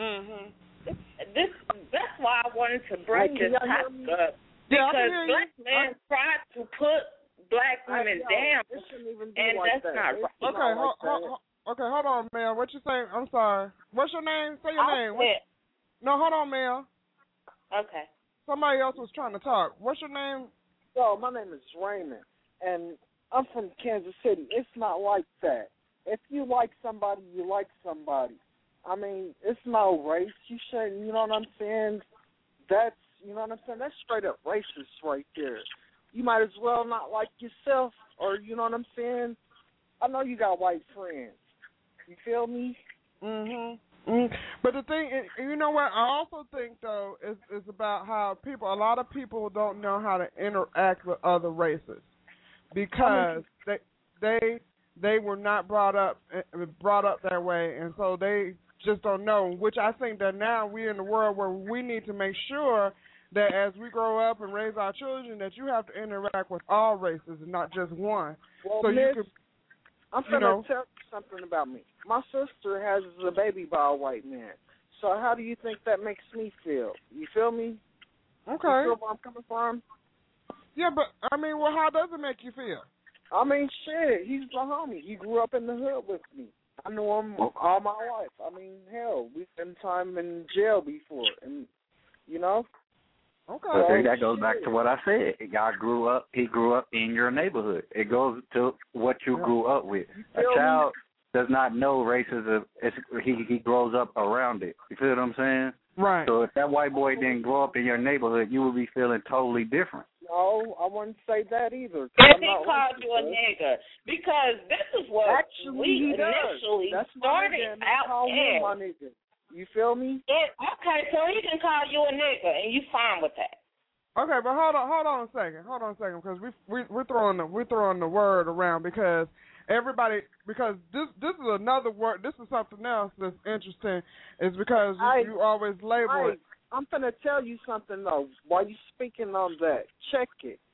That's why I wanted to bring this topic up. Because black men try to put black women down, and that's not right. Okay, hold on, Mel. What you saying? I'm sorry. What's your name? Say your name. No, hold on, Mel. Okay. Somebody else was trying to talk. What's your name? Yo, my name is Raymond, and I'm from Kansas City. It's not like that. If you like somebody, you like somebody. I mean, it's no race. You shouldn't, you know what I'm saying? That's That's straight up racist right there. You might as well not like yourself, or you know what I'm saying? I know you got white friends. You feel me? But the thing is, you know what? I also think, though, is about how a lot of people don't know how to interact with other races because they were not brought up that way, and so they just don't know, which I think that now we're in the world where we need to make sure that as we grow up and raise our children, that you have to interact with all races and not just one. Well, so Miss, you can, I'm going to tell you something about me. My sister has a baby by a white man. So how do you think that makes me feel? You feel me? Okay. You feel where I'm coming from? Yeah, but I mean, well, how does it make you feel? I mean, shit, he's the homie. He grew up in the hood with me. I knew him all my life. I mean, hell, we spent time in jail before, and you know. Okay. But see, that goes back to what I said. He grew up in your neighborhood. It goes to what you grew up with. A child does not know racism. He grows up around it. You feel what I'm saying? Right. So if that white boy didn't grow up in your neighborhood, you would be feeling totally different. No, I wouldn't say that either. If he called you a nigga, because this is what we initially started out as. My nigga. You feel me? Okay, so he can call you a nigga, and you fine with that. Okay, but hold on a second, because we're throwing the word around because this is another word. This is something else that's interesting. Is because you always label it. I'm gonna tell you something though. While you speaking on that, check.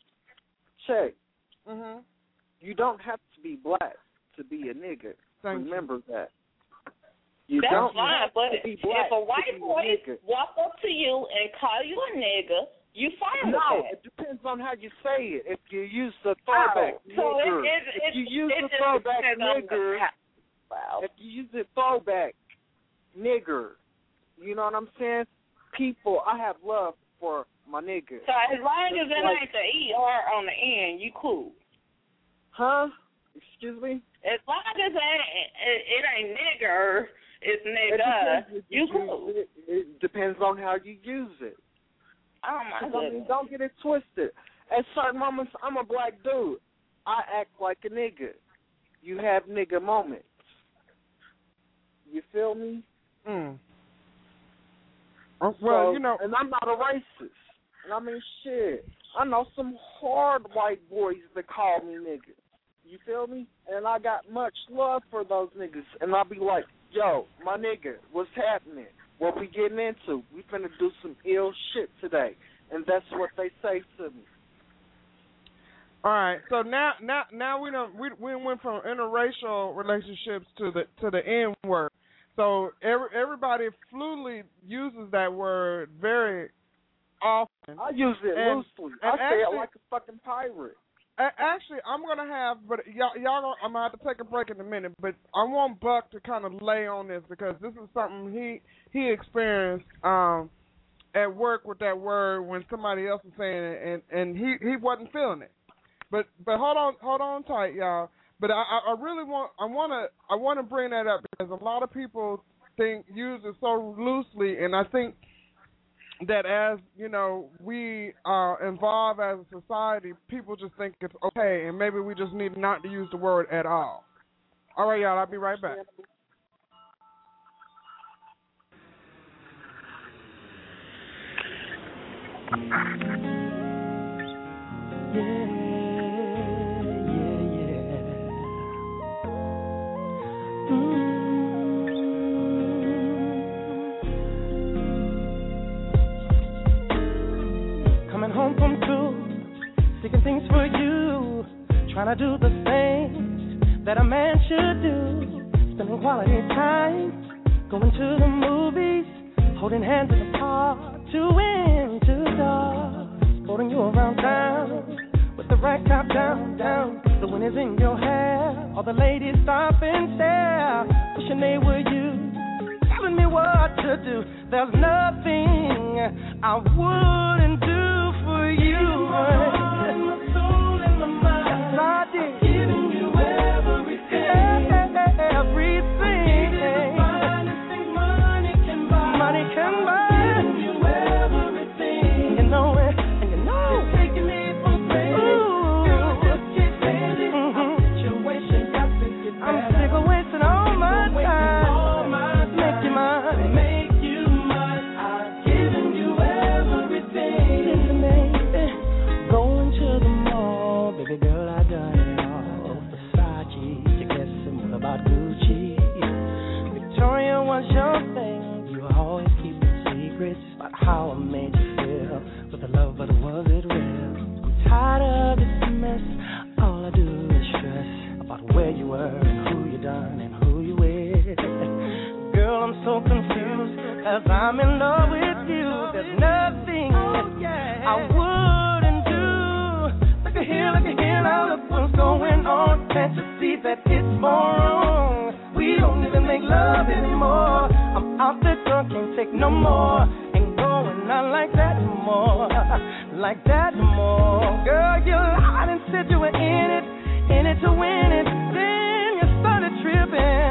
Mhm. You don't have to be black to be a nigga. Remember that. That's fine, but if a white boy walk up to you and call you a nigga, you fine with that. No, it depends on how you say it. If you use the throwback nigger, if you use the throwback nigger, if you use the throwback nigger, you know what I'm saying? People, I have love for my nigga. So as long as it ain't the ER on the end, you cool. Huh? Excuse me? As long as it ain't nigger, it's nigga, you cool. It depends on how you use it. Oh, my goodness. Don't get it twisted. At certain moments, I'm a black dude. I act like a nigga. You have nigga moments. You feel me? Well, you know. And I'm not a racist. And I mean, shit. I know some hard white boys that call me nigga. You feel me? And I got much love for those niggas. And I'll be like, yo, my nigga, what's happening? What we getting into? We finna do some ill shit today. And that's what they say to me. All right. So now we went from interracial relationships to the N word. So everybody fluidly uses that word very often. I use it loosely. I say it like a fucking pirate. Actually, I'm gonna have, but y'all, I'm gonna have to take a break in a minute. But I want Buck to kind of lay on this because this is something he experienced at work with that word when somebody else was saying it, and he wasn't feeling it. But hold on tight, y'all. But I really want to bring that up because a lot of people use it so loosely, and I think that as, you know, we evolve as a society, people just think it's okay, and maybe we just need not to use the word at all. All right, y'all, I'll be right back. Coming home from school, seeking things for you, trying to do the things that a man should do, spending quality time, going to the movies, holding hands in the park, two into dark, sporting you around town, with the rag top down, the wind is in your hair, all the ladies stop and stare, wishing they were you, telling me what to do, there's nothing I wouldn't do for you. My soul and my mind, yes, I did. Giving you everything, everything. Money can buy. Giving you everything. You know it, and you know it's taking me for granted. Girl, just can't stand it. Our situation got to get better. I'm sick of wasting all my time. Make you mine. Make you mine. I've given you everything. Listen, baby, going to the mall, baby girl, I done it all. Versace, you guess some about Gucci. Victoria was your thing. You always keeping secrets about how I made you feel. With the love, but was it real? I'm tired of this mess. All I do is stress about where you were and who you done and who you with. Girl, I'm so confused as I'm in love with you. There's nothing say that it's wrong. We don't even make love anymore. I'm out there drunk, can't take no more. Ain't going out like that no more. Like that no more. Girl, you lied and said you were in it to win it. Then you started tripping.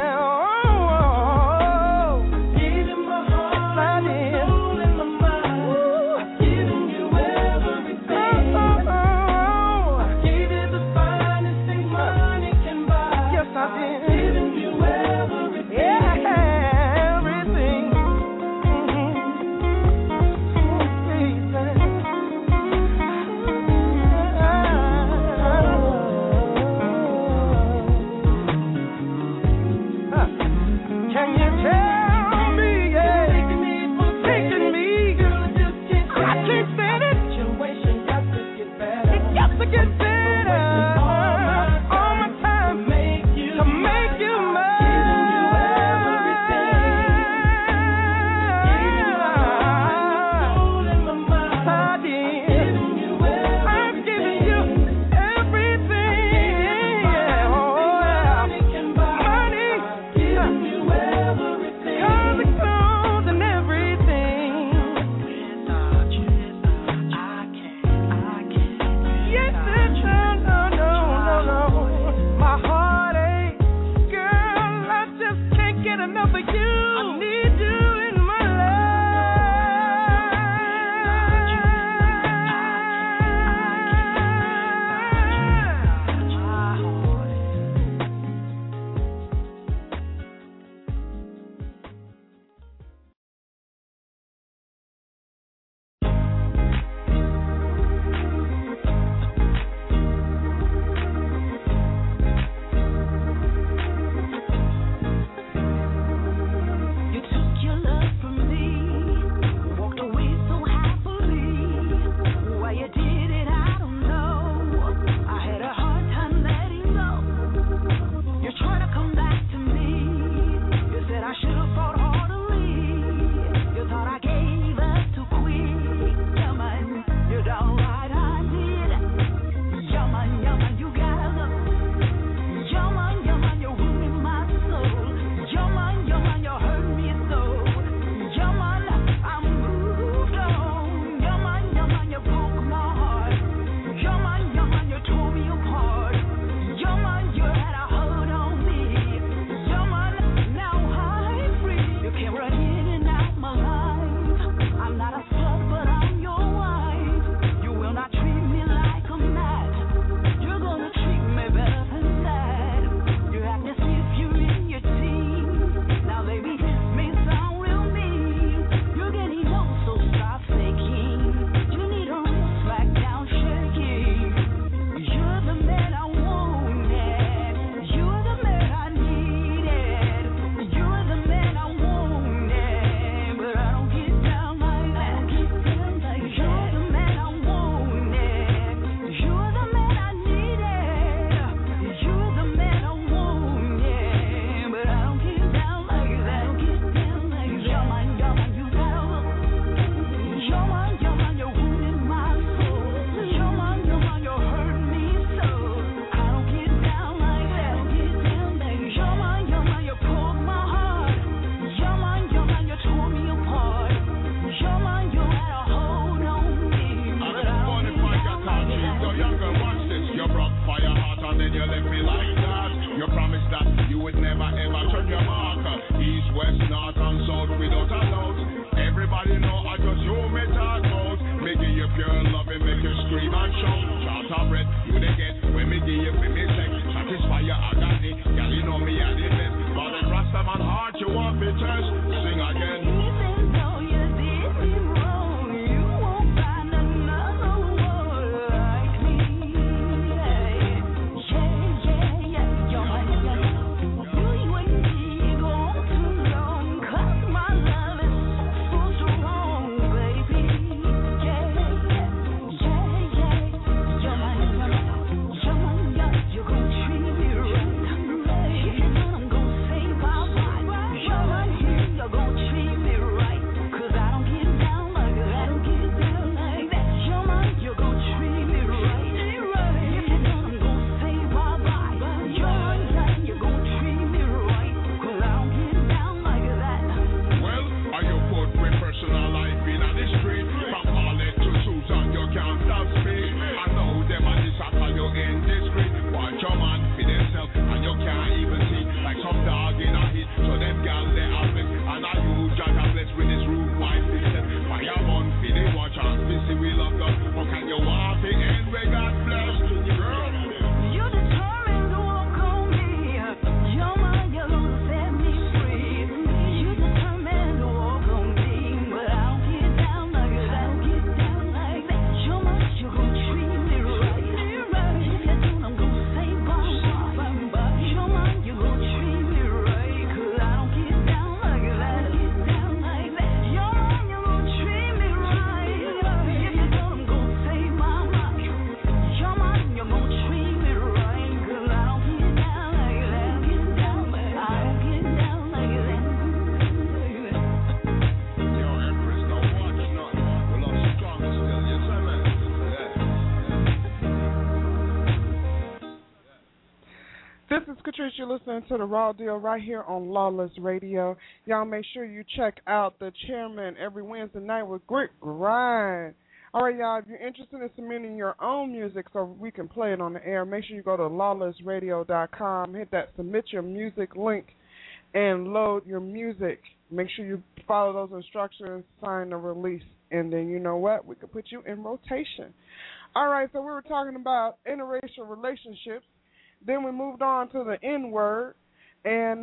You're listening to The Raw Deal right here on Lawless Radio. Y'all make sure you check out The Chairman every Wednesday night with Rick Grind. All right, y'all, if you're interested in submitting your own music so we can play it on the air, make sure you go to lawlessradio.com, hit that submit your music link, and load your music. Make sure you follow those instructions, sign the release, and then you know what? We can put you in rotation. All right, so we were talking about interracial relationships. Then we moved on to the N-word, and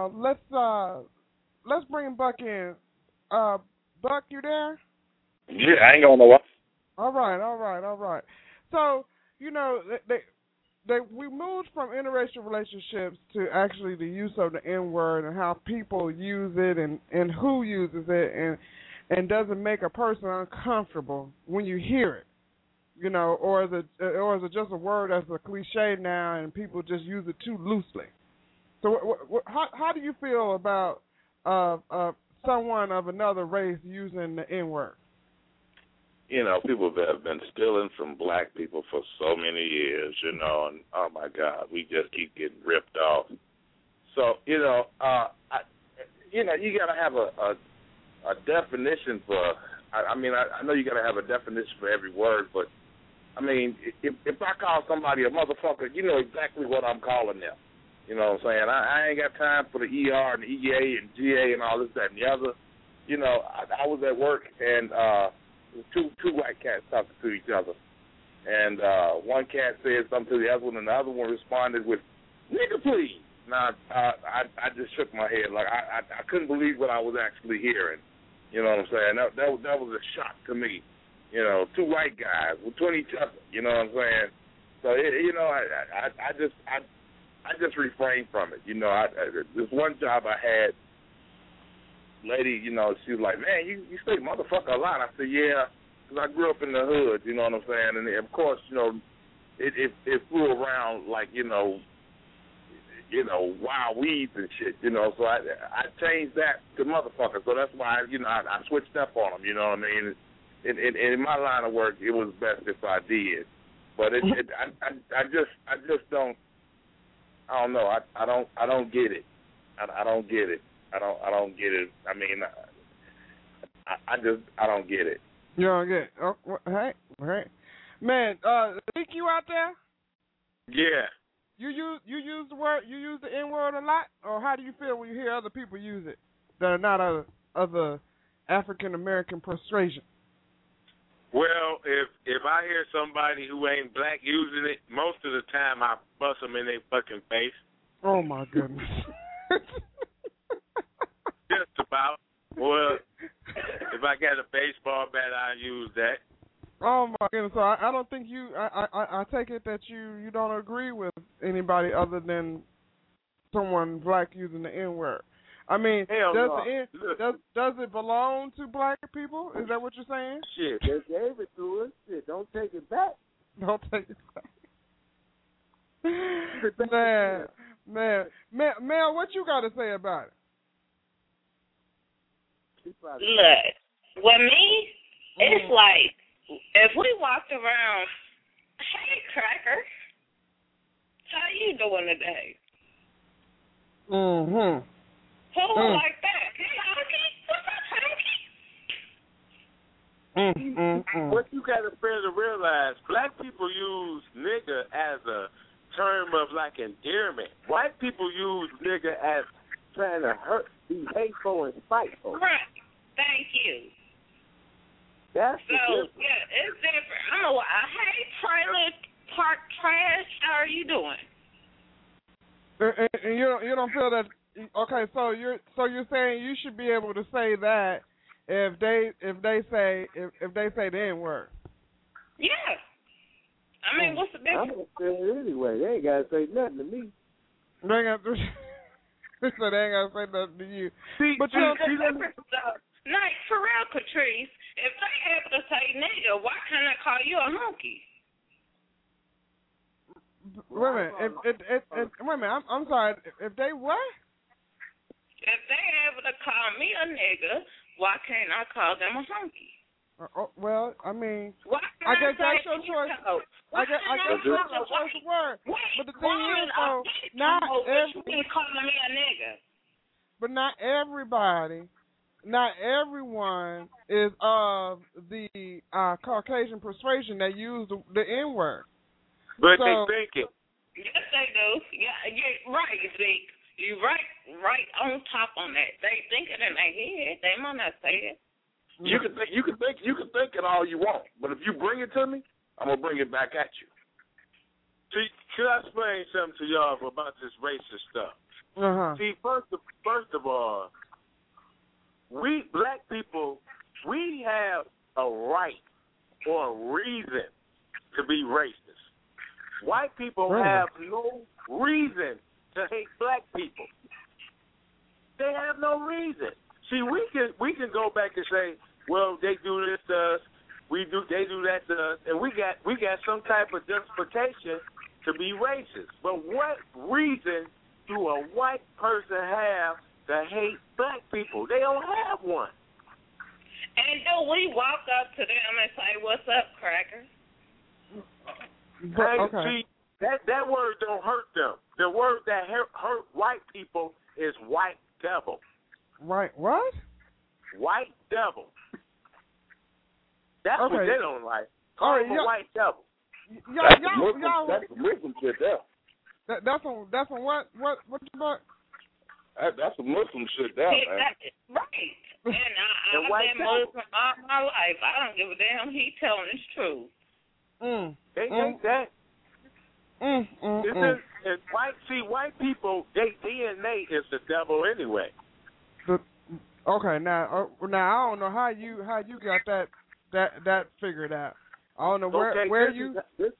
let's bring Buck in. Buck, you there? Yeah, I ain't going nowhere. All right. So, you know, we moved from interracial relationships to actually the use of the N-word and how people use it and who uses it and does it make a person uncomfortable when you hear it. You know, or is it just a word that's a cliche now and people just use it too loosely? So how do you feel about someone of another race using the N-word? You know, people have been stealing from black people for so many years, you know, and oh my God, we just keep getting ripped off. So, you know, you got to have a definition for. I mean, I know you got to have a definition for every word, but I mean, if I call somebody a motherfucker, you know exactly what I'm calling them. You know what I'm saying? I ain't got time for the ER and the EA and GA and all this, that, and the other. You know, I was at work and two white cats talking to each other. And one cat said something to the other one, and the other one responded with, "Nigga, please." Now, I just shook my head. Like, I couldn't believe what I was actually hearing. You know what I'm saying? That was a shock to me. You know, two white guys between each other. You know what I'm saying? So you know, I just refrained from it. You know, this one job I had, lady, you know, she was like, "Man, you say motherfucker a lot." I said, "Yeah, because I grew up in the hood." You know what I'm saying? And of course, you know, it flew around like you know, wild weeds and shit. You know, so I changed that to motherfucker. So that's why you know I switched up on them. You know what I mean? In my line of work, it was best if I did, but I just don't. I don't know. I don't get it. I don't get it. I don't get it. I mean, I don't get it. You don't get it. Oh, hey, man. Think you out there? Yeah. You use the word. You use the N-word a lot, or how do you feel when you hear other people use it that are not of the African American persuasion? Well, if I hear somebody who ain't black using it, most of the time I bust them in their fucking face. Oh, my goodness. Just about. Well, if I got a baseball bat, I use that. Oh, my goodness. So I don't think you, I take it that you don't agree with anybody other than someone black using the N-word. I mean, does it belong to black people? Is that what you're saying? Shit, they gave it to us. Shit, don't take it back. Don't take it back. Man, Mel, what you got to say about it? Look, with me, it's like if we walked around, "Hey, cracker, how you doing today?" Mm-hmm. Who would like that? Hey, Honky, what's up, Honky? What you got to fail to realize, black people use nigga as a term of like endearment. White people use nigga as trying to hurt, be hateful and spiteful. Right. Thank you. That's so yeah, it's different. I'm hey, trailer park trash. How are you doing? And you don't feel that. Okay, so you're saying you should be able to say that if they say the N-word. Yeah. I mean, what's the difference? I'm gonna say it anyway. They ain't gotta say nothing to me. They ain't gotta say nothing to you. See, but you like for real, Patrice, if they able to say nigga, why can't I call you a honky? Wait a minute. I'm sorry. If they what? If they able to call me a nigga, why can't I call them a honky? Well, I mean, I guess that's your choice. I guess that's your choice of word. But the thing is, though, not everybody. calling me a nigga. But not everybody, not everyone is of the Caucasian persuasion that use the N-word. But so, they think it. Yes, they do. Yeah, you're right, Zeke. You're right on top on that. They think it in their head. They might not say it. You can think it all you want, but if you bring it to me, I'm gonna bring it back at you. See, should I explain something to y'all about this racist stuff? See, first of all, we black people, we have a right or a reason to be racist. White people have no reason to hate black people. They have no reason. See, we can go back and say, well, they do this to us, they do that to us, and we got some type of justification to be racist. But what reason do a white person have to hate black people? They don't have one. And do we walk up to them and say, "What's up, cracker"? See, that word don't hurt them. The word that hurt white people is white devil. Right, what? White devil. That's what they don't like. Call him a white devil. Y'all, that's some Muslim shit there. That's on what you bought? That's some Muslim shit there, man. Right. And I've been Muslim all my life. I don't give a damn. He telling the truth. They think that. White people, their DNA is the devil anyway. Okay, now I don't know how you got that figured out. I don't know where you get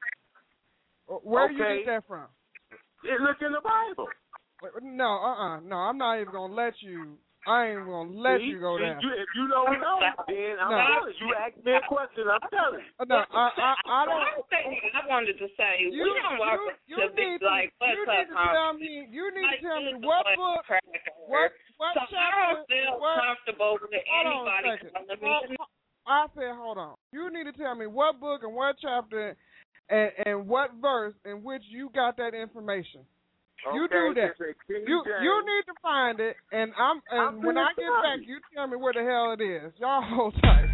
that from. Look in the Bible. No, no, I'm not even gonna let you. I ain't gonna let you go there. If you don't know, then I'm telling you. Ask me a question, I'm telling you. No, I don't. I wanted to say we don't walk to be like, what's up, you need to tell me what book, what chapter. I don't feel comfortable with anybody calling me. I said, hold on. You need to tell me what book and what chapter and what verse in which you got that information. You do that. You need to find it, and when I get back, you tell me where the hell it is. Y'all hold tight.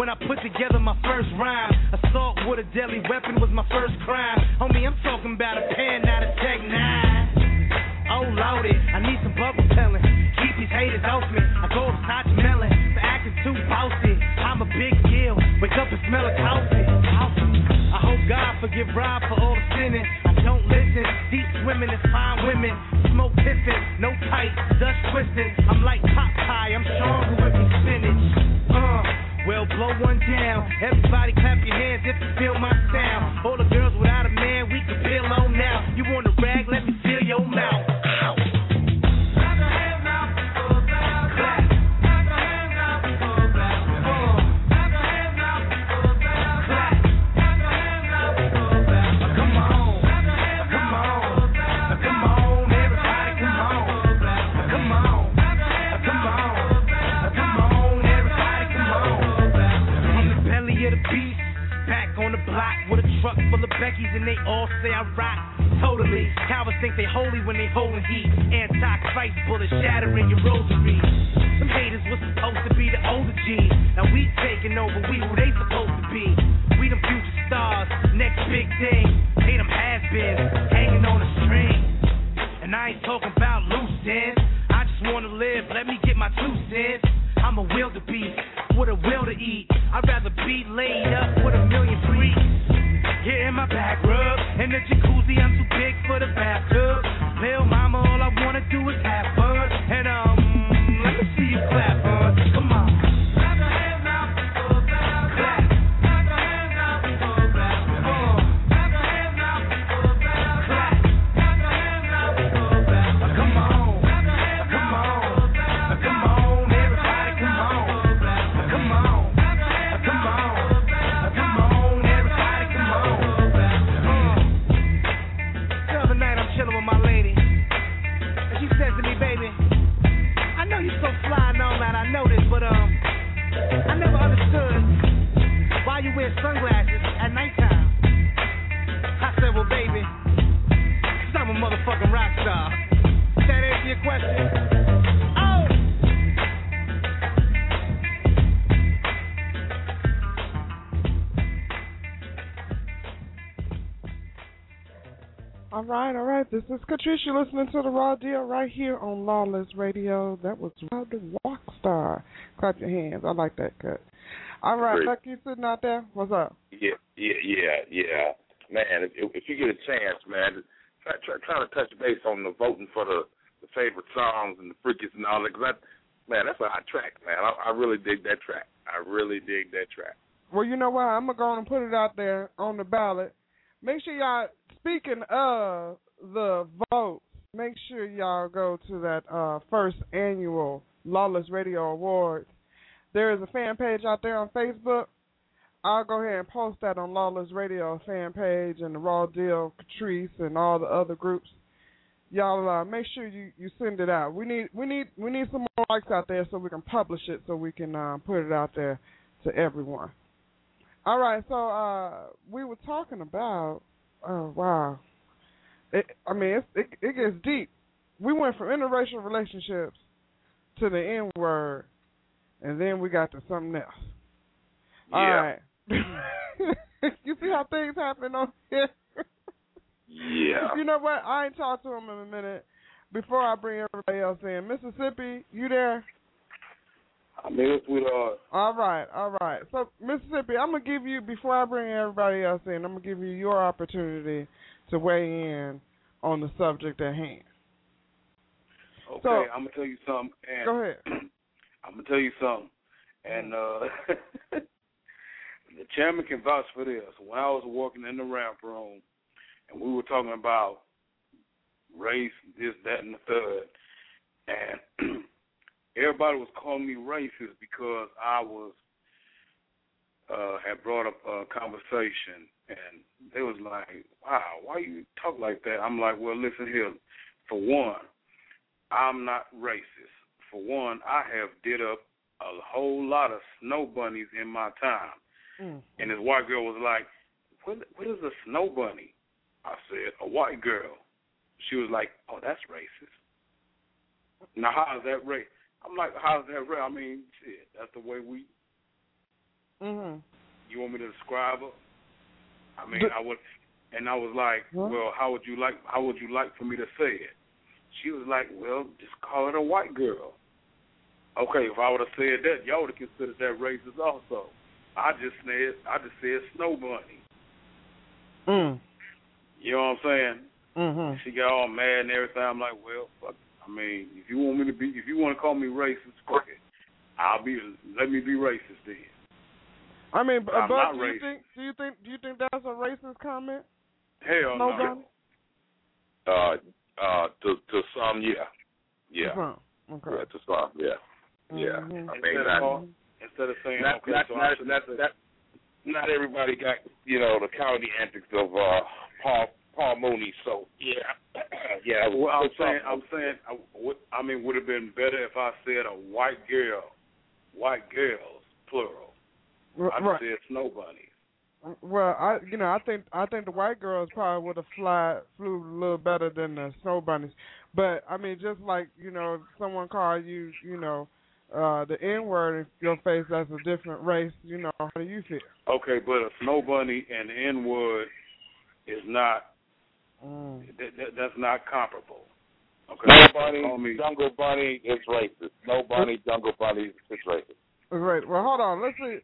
when I put together my first rhyme. Assault with a deadly weapon was my first crime. Homie, I'm talking about a pen, not a Tech 9. Oh, loaded, I need some bubble telling. Keep these haters off me. I go to Scotch Melon for acting too bossy. I'm a big deal. Wake up and smell a coffee. I hope God forgive Rob for all the sinning. I don't listen. Deep swimming is fine women. Smoke pissing, no tight, dust twisting. I'm like pot pie. I'm stronger with me spinach. Well, blow one down. Everybody clap your hands if you feel my sound. All the girls without a man, we can feel on now. You want a rag? Let me feel your mouth. Ow. With a truck full of Beckies and they all say I rock totally. Cowards think they holy when they holding heat. Anti-Christ bullets shattering your rosary. Some haters was supposed to be the older G's. Now we taking over, we who they supposed to be. We them future stars, next big thing. They them has-beens, hanging on a string. And I ain't talking about loose ends. I just wanna live, let me get my 2 cents. I'm a wildebeest with a will to eat. I'd rather be laid up with a million freaks. Get in my back rub, in the jacuzzi, I'm too big for the bathtub. Little mama, all I wanna do is have fun. And let me see you clap, come on. Sunglasses at nighttime. I said, well, baby, 'cause I'm a motherfucking rock star. Does that answer your question? Oh! All right. This is Catrice. You're listening to The Raw Deal right here on Lawless Radio. That was Wild the Rockstar. Clap your hands. I like that cut. All right, Buck, you sitting out there? What's up? Yeah. Man, if you get a chance, man, try to touch base on the voting for the favorite songs and the freakiest and all that. Cause man, that's a hot track, man. I really dig that track. Well, you know what? I'm going to go on and put it out there on the ballot. Make sure y'all, speaking of the votes, make sure y'all go to that first annual Lawless Radio Awards. There is a fan page out there on Facebook. I'll go ahead and post that on Lawless Radio fan page and the Raw Deal, Catrice, and all the other groups. Y'all make sure you send it out. We need some more likes out there so we can publish it, so we can put it out there to everyone. All right, so we were talking about. Oh wow, it gets deep. We went from interracial relationships to the N-word. And then we got to something else. Yeah. All right. You see how things happen on here? Yeah. You know what? I ain't talked to him in a minute before I bring everybody else in. Mississippi, you there? I'm here, sweetheart. All right. So, Mississippi, I'm going to give you, before I bring everybody else in, I'm going to give you your opportunity to weigh in on the subject at hand. Okay, so, I'm going to tell you something. And go ahead. I'm going to tell you something. And the chairman can vouch for this. When I was working in the ramp room, and we were talking about race, this, that, and the third, and everybody was calling me racist because I was had brought up a conversation, and they was like, wow, why you talk like that? I'm like, well, listen here. For one, I'm not racist. For one, I have did up a whole lot of snow bunnies in my time. Mm. And this white girl was like, what is a snow bunny? I said, a white girl. She was like, oh, that's racist. Now, how is that racist? I'm like, how is that racist? I mean, shit, that's the way we Mhm. You want me to describe her? I mean, I would, and I was like, well, how would you like for me to say it? She was like, well, just call it a white girl. Okay, if I would have said that, y'all would have considered that racist also. I just said Snow Bunny. Mm. You know what I'm saying? Mhm. She got all mad and everything. I'm like, well, fuck. I mean, if you want to call me racist, fuck it. Let me be racist then. I mean, but not do racist. you think that's a racist comment? Hell Snow no. Bunny? To some, yeah. To some. Okay. Yeah, to some, yeah. Yeah. Mm-hmm. I mean, instead of saying, not everybody got, the comedy antics of Paul Mooney, so yeah. Yeah. Well, I'm saying, would have been better if I said a white girls, plural. I just said Snow Bunnies. Well, I think the white girls probably would have flew a little better than the Snow Bunnies. But I mean, just like if someone called you, the N-word in your face, that's a different race. How do you feel? Okay, but a Snow Bunny and the N-word is not. That's not comparable. Okay. Snow Bunny, Jungle Bunny is racist. Snow Bunny, Jungle Bunny is racist. Right. Well, hold on. Let's see.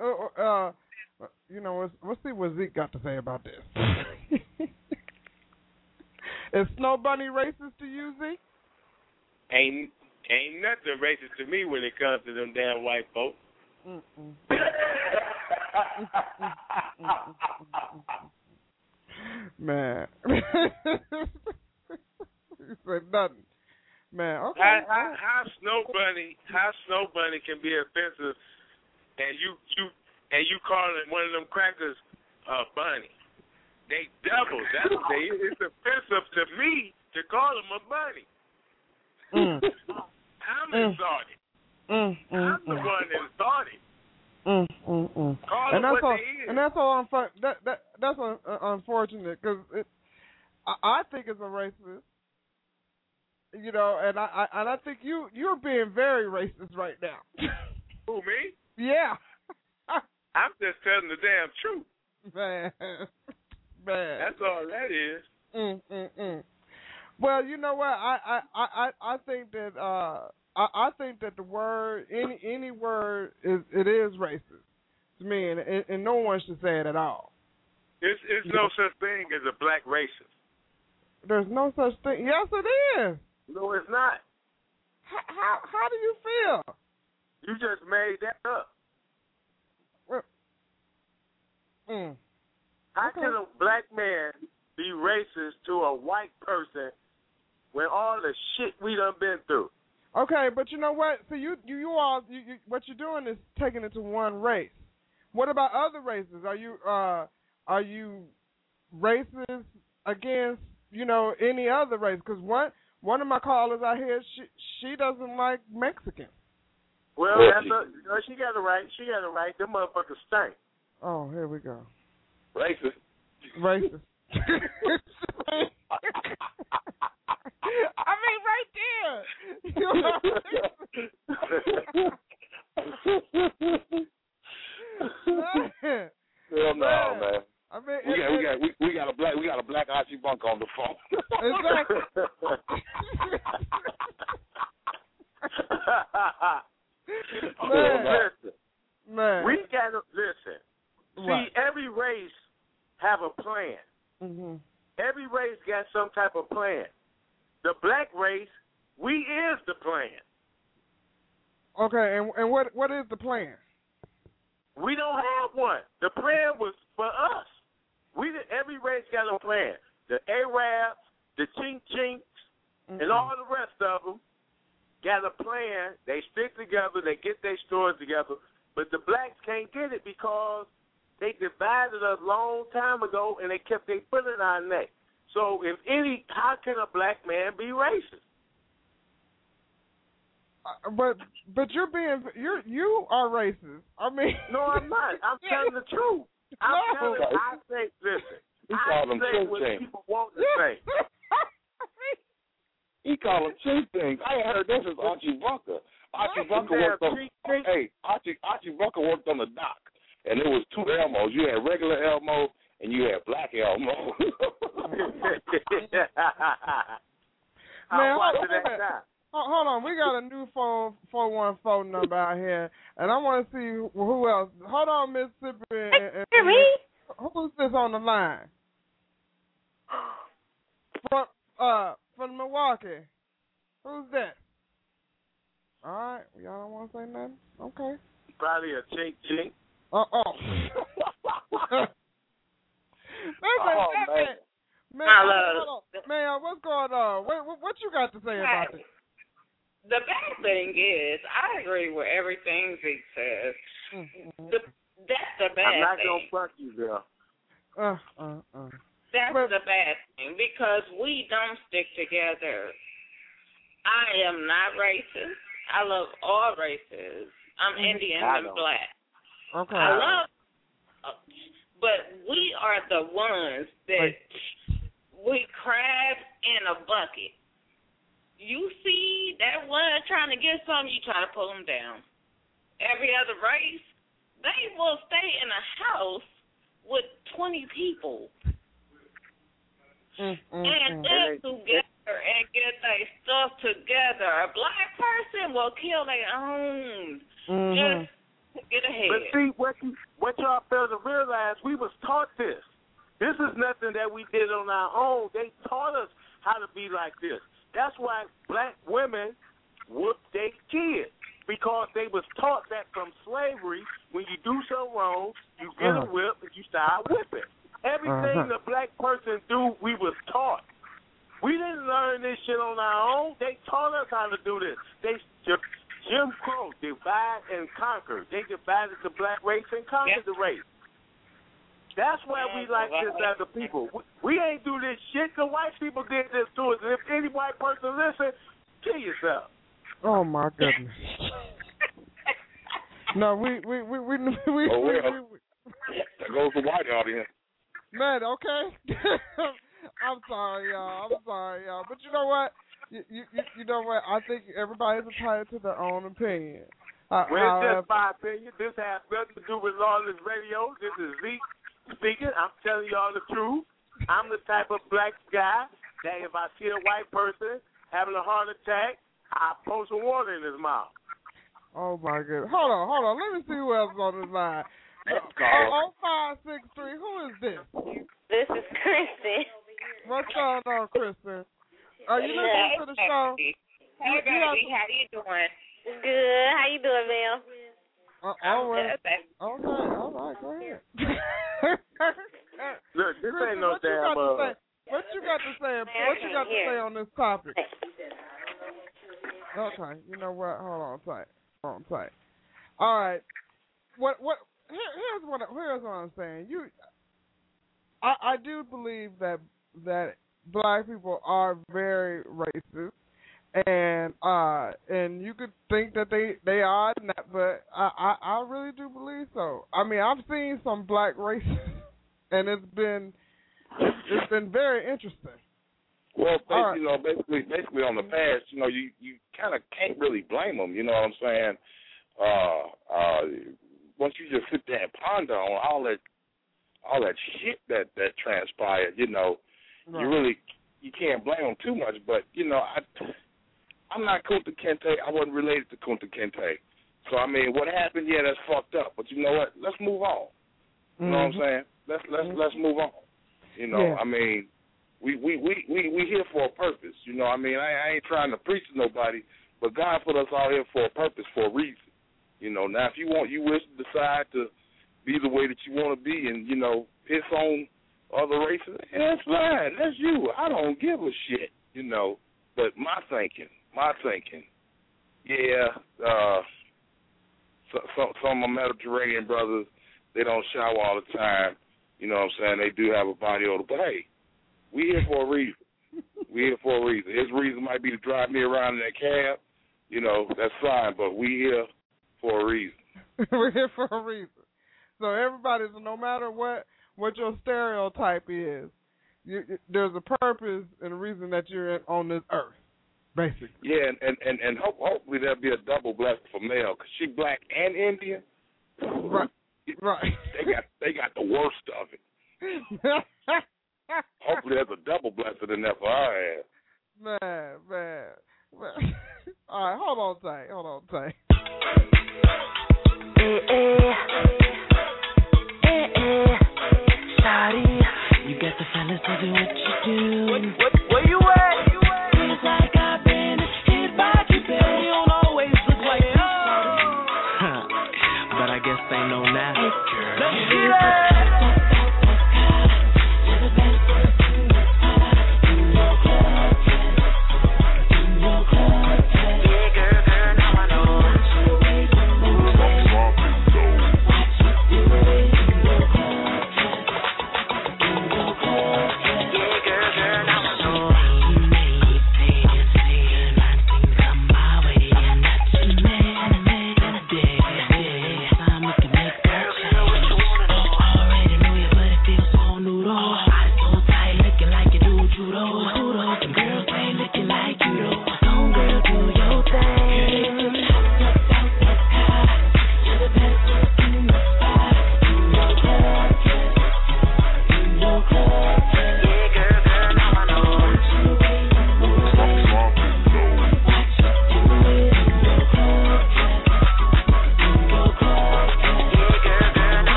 Let's see what Zeke got to say about this. Is Snow Bunny racist to you, Zeke? Ain't nothing racist to me when it comes to them damn white folks. Man. You said nothing. Man, okay. How Snow Bunny can be offensive and you calling one of them crackers a bunny. They double. That's what it's offensive to me to call them a bunny. I'm excited. I'm the one that started. Call them what they is. And that's all that's unfortunate because I think it's a racist. And I think you're being very racist right now. Who, me? Yeah. I'm just telling the damn truth. Man. That's all that is. Well, you know what? I think that I think that the word any word is racist to me, and no one should say it at all. It's no such thing as a black racist. There's no such thing. Yes, it is. No, it's not. How do you feel? You just made that up. How can a black man be racist to a white person when all the shit we done been through? Okay, but you know what? So you what you're doing is taking it to one race. What about other races? Are you racist against any other race? Because one of my callers out here, she doesn't like Mexicans. Well, she got it right. She got it right. Them motherfuckers stink. Oh, here we go. Racist. I mean, right there. Hell no, man. I mean, we got a black Archie Bunk on the phone. Exactly. Man. We gotta listen. What? See, every race have a plan. Mm-hmm. Every race got some type of plan. The black race, we is the plan. Okay, and what is the plan? We don't have one. The plan was for us. Every race got a plan. The Arabs, the Chink Chinks, and all the rest of them got a plan. They stick together. They get their stories together. But the blacks can't get it because they divided us a long time ago, and they kept their foot in our neck. So how can a black man be racist? But you are racist. I mean, no, I'm not. I'm telling the truth. I say, listen. I say what people want to say. He called them cheap things. I ain't heard this is Archie Bunker. Archie Bunker worked on the dock. and there was two Elmos. You had regular Elmo and you had black Elmo. Man, hold on. We got a new 414 number out here, and I want to see who else. Hold on, Mississippi. Hear me? Who's this on the line? From Milwaukee. Who's that? All right. Y'all don't want to say nothing? Okay. Probably a chink. Man, what's going on? What you got to say about it? The bad thing is, I agree with everything Zeke says. That's the bad thing. I'm not going to fuck you, girl. That's the bad thing, because we don't stick together. I am not racist. I love all races. I'm Indian and black. Okay. I love, but we are the ones that we crab in a bucket. You see that one trying to get something, you try to pull them down. Every other race, they will stay in a house with 20 people and live together and get their stuff together. A black person will kill their own just to get ahead. But see, what y'all fail to realize, we was taught this. This is nothing that we did on our own. They taught us how to be like this. That's why black women whoop their kids, because they was taught that from slavery. When you do something wrong, you get a whip and you start whipping. Everything the black person do, we was taught. We didn't learn this shit on our own. They taught us how to do this. Jim Crow, divide and conquer. They divided the black race and conquered the race. That's why we like this as a people. We ain't do this shit. The white people did this to us. And if any white person listen, kill yourself. Oh my goodness. No, we. There goes the white audience. Man, okay. I'm sorry, y'all. But you know what? You know what? I think everybody's entitled to their own opinion. Well, it's just my opinion. This has nothing to do with Lawless Radio. This is Zeke speaking. I'm telling y'all the truth. I'm the type of black guy that if I see a white person having a heart attack, I pour some water in his mouth. Oh my goodness. Hold on. Let me see who else is on this line. 0563. Who is this? This is Kristen. What's going on, Kristen? Are you listening to the show? Hey, baby. How you doing? Good. How you doing, Mel? All right. All right. Go ahead. Look, this Kristen, ain't no damn. What you got to say? What you got to say on this topic? Okay. You know what? Hold on tight. All right. Here's what I'm saying. I do believe that black people are very racist, and you could think that they are not, but I really do believe so. I mean, I've seen some black racists, and it's been very interesting. Well, basically on the past, you kind of can't really blame them. You know what I'm saying? Once you just sit there and ponder on all that shit that transpired, you can't blame them too much. But I'm not Kunta Kinte. I wasn't related to Kunta Kinte. So I mean, what happened? Yeah, that's fucked up. But you know what? Let's move on. You know what I'm saying? Let's move on. I mean, we here for a purpose. I mean, I ain't trying to preach to nobody, but God put us all here for a purpose, for a reason. Now if you wish to decide to be the way that you want to be and, piss on other races, that's fine. That's you. I don't give a shit, But my thinking, some of my Mediterranean brothers, they don't shower all the time. You know what I'm saying? They do have a body odor. But, hey, we here for a reason. His reason might be to drive me around in that cab. That's fine, but we here for a reason. We're here for a reason. So everybody's, no matter what your stereotype is, there's a purpose and a reason that you're on this earth, basically. Yeah, and hopefully there'll be a double blessing for Mel, because she black and Indian. Right. Right. They got the worst of it. Hopefully there's a double blessing in there for our ass. Man. All right, hold on tight. Shawty, you got the fellas to do what you do. Where you at? Feels like I've been hit by Cupid. You don't always look like this. But I guess they know now. Let's get it.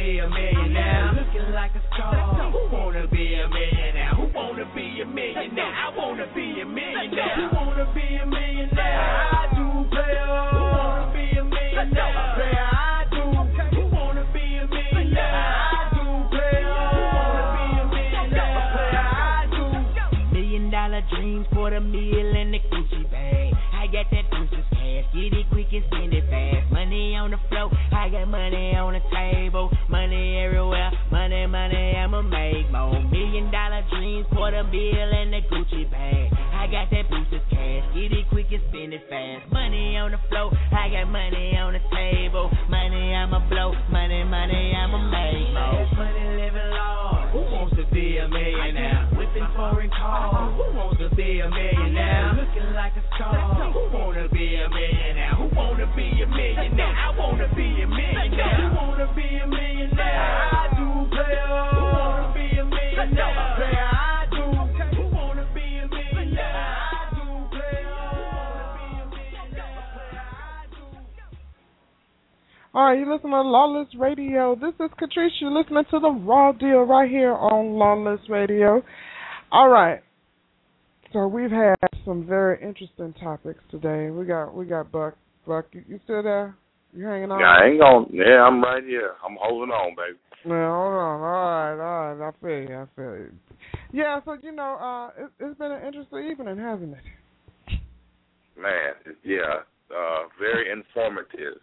be a millionaire? Looking like a star. Who wanna be a millionaire? Who wanna be a millionaire? I wanna be a millionaire. Who wanna be a millionaire? I do, player. Who wanna be a millionaire? Player, I do. Who wanna be a millionaire? I do, player. Who wanna be a millionaire? Player, I do. $1 million dreams for the meal and the Gucci bag. I got that Deuces cash, get it quick and spend it fast. Money on the floor, I got money on the table. Money everywhere, money, I'ma make more. $1 million dreams for the meal and the Gucci bag. I got that Deuces cash, get it quick and spend it fast. Money on the floor, I got money on the table. Money I'ma blow, money, I'ma make more. Money living large, who wants to be a millionaire? Whipping foreign cars, who wants to be a millionaire? Looking like a star, who wanna be a millionaire? Who wanna be a millionaire? I wanna be a millionaire. Who wanna be a millionaire? I do, player. Who wanna be a millionaire? Player, I do. Who wanna be a millionaire? I do, player. Who wanna be a millionaire? Player, I do. All right, you listen to Lawless Radio. This is Catrice. You're listening to The Raw Deal right here on Lawless Radio. All right. So we've had some very interesting topics today. We got Buck. Buck, you still there? You hanging on? Yeah, I ain't gonna. Yeah, I'm right here. I'm holding on, baby. Well, hold on. All right. I feel you. Yeah. So it's been an interesting evening, hasn't it? Man, very informative.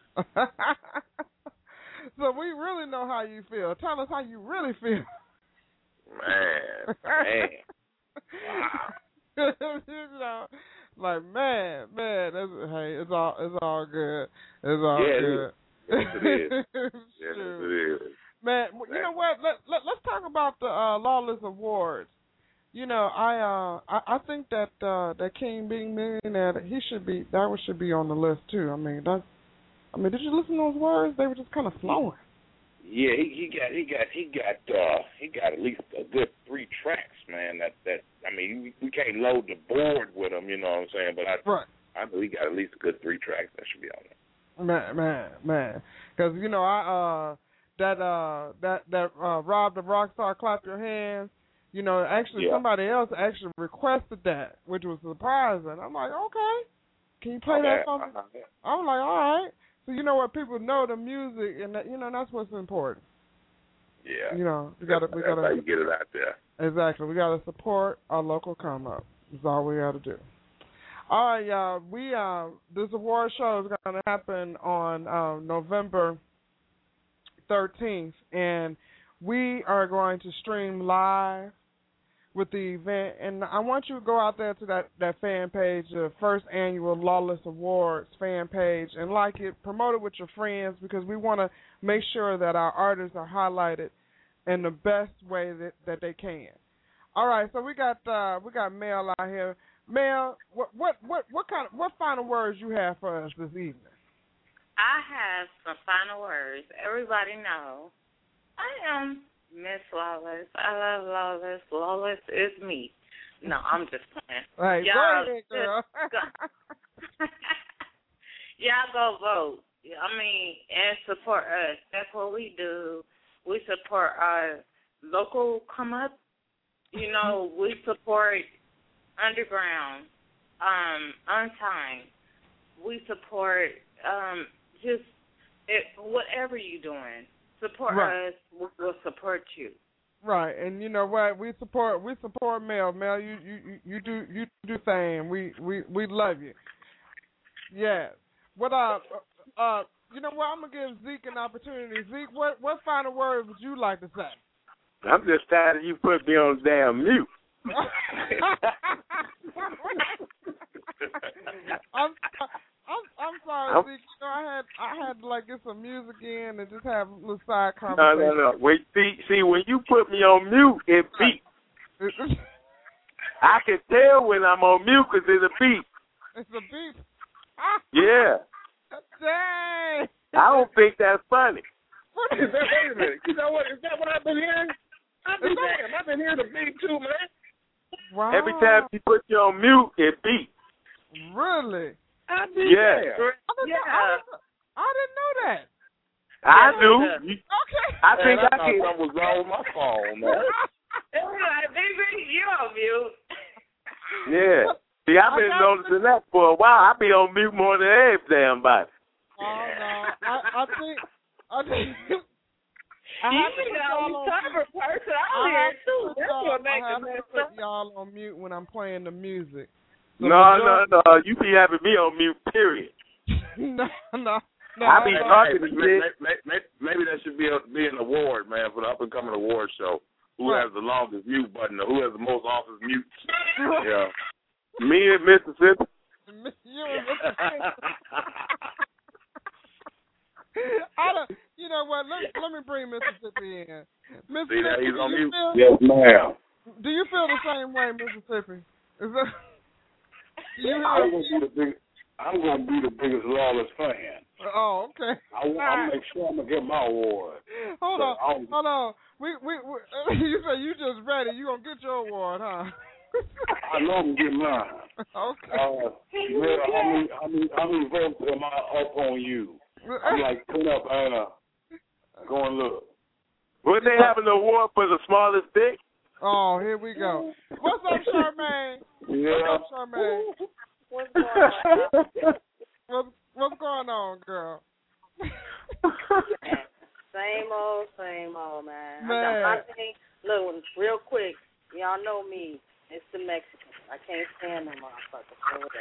So we really know how you feel. Tell us how you really feel. Man. Wow. Like man, it's all good. It's all good. Yes, it is. Yes, it is. Man, you know what? Let's talk about the Lawless Awards. I think that that King being millionaire, that should be on the list too. I mean, did you listen to those words? They were just kind of flowing. Yeah, he got at least a good 3 tracks, man. We can't load the board with them, you know what I'm saying? But I know he got at least a good 3 tracks that should be on there. Man, because that Rob the Rockstar, Clap Your Hands. Somebody else actually requested that, which was surprising. I'm like, okay, can you play that for me? I'm like, all right. So you know what? People know the music, and that's what's important. Yeah. We gotta how you get it out there. Exactly. We gotta support our local come up. That's all we gotta do. All right, y'all. This award show is gonna happen on November 13th, and we are going to stream live with the event, and I want you to go out there to that fan page, the first annual Lawless Awards fan page, and like it, promote it with your friends, because we want to make sure that our artists are highlighted in the best way that they can. All right, so we got Mel out here. Mel, what final words you have for us this evening? I have some final words. Everybody know I am Miss Lawless. I love Lawless. Lawless is me. No, I'm just playing. Right, y'all go ahead, girl. Y'all go vote. And support us. That's what we do. We support our local come up. We support underground, untimed. We support whatever you're doing. Support us, we'll support you. Right, and you know what? We support Mel. Mel, you do thing. We love you. Yeah. What you know what? I'm gonna give Zeke an opportunity. Zeke, what final words would you like to say? I'm just tired of you putting me on damn mute. I'm sorry, Zeke. I had to get some music in and just have a little side conversation. No. Wait, see, when you put me on mute, it beeps. I can tell when I'm on mute because it's a beep. It's a beep. Yeah. Dang. I don't think that's funny. Wait a minute. You know what? Is that what I've been hearing? I've been hearing the beep too, man. Wow. Every time she puts you on mute, it beeps. Really? I did. Yeah. I didn't know that. I do. Okay. I think man, I can. I was wrong with my phone, man. Like, baby, you on mute. Yeah. See, I've been noticing that for a while. I be on mute more than every damn body. Oh no, I think. You know, cover person out here too. That's what makes it mess up. I have to put y'all on mute when I'm playing the music. So No. You be having me on mute, period. No. I be talking to you. Maybe that should be an award, man, for the up-and-coming award show. Who has the longest mute button or who has the most office mutes? Yeah. Me in Mississippi. You in Mississippi. You know what? Let me bring Mississippi in. Mississippi, see that he's on mute? Yes, ma'am. Do you feel the same way, Mississippi? Is that? I'm gonna be the biggest Lawless fan. Oh, okay. I'll make sure I'm gonna get my award. Hold on. We you say you just ready? You gonna get your award, huh? I know I'm gonna get mine. Okay. How many votes am I up on you? I'm like, come up, Anna. Go and look. Would they have an award for the smallest dick? Oh, here we go. What's up, Charmaine? Yeah. What's up, Charmaine? What's going on? What's going on, girl? Same old, man. Man. Look, real quick, y'all know me. It's the Mexicans. I can't stand them motherfuckers.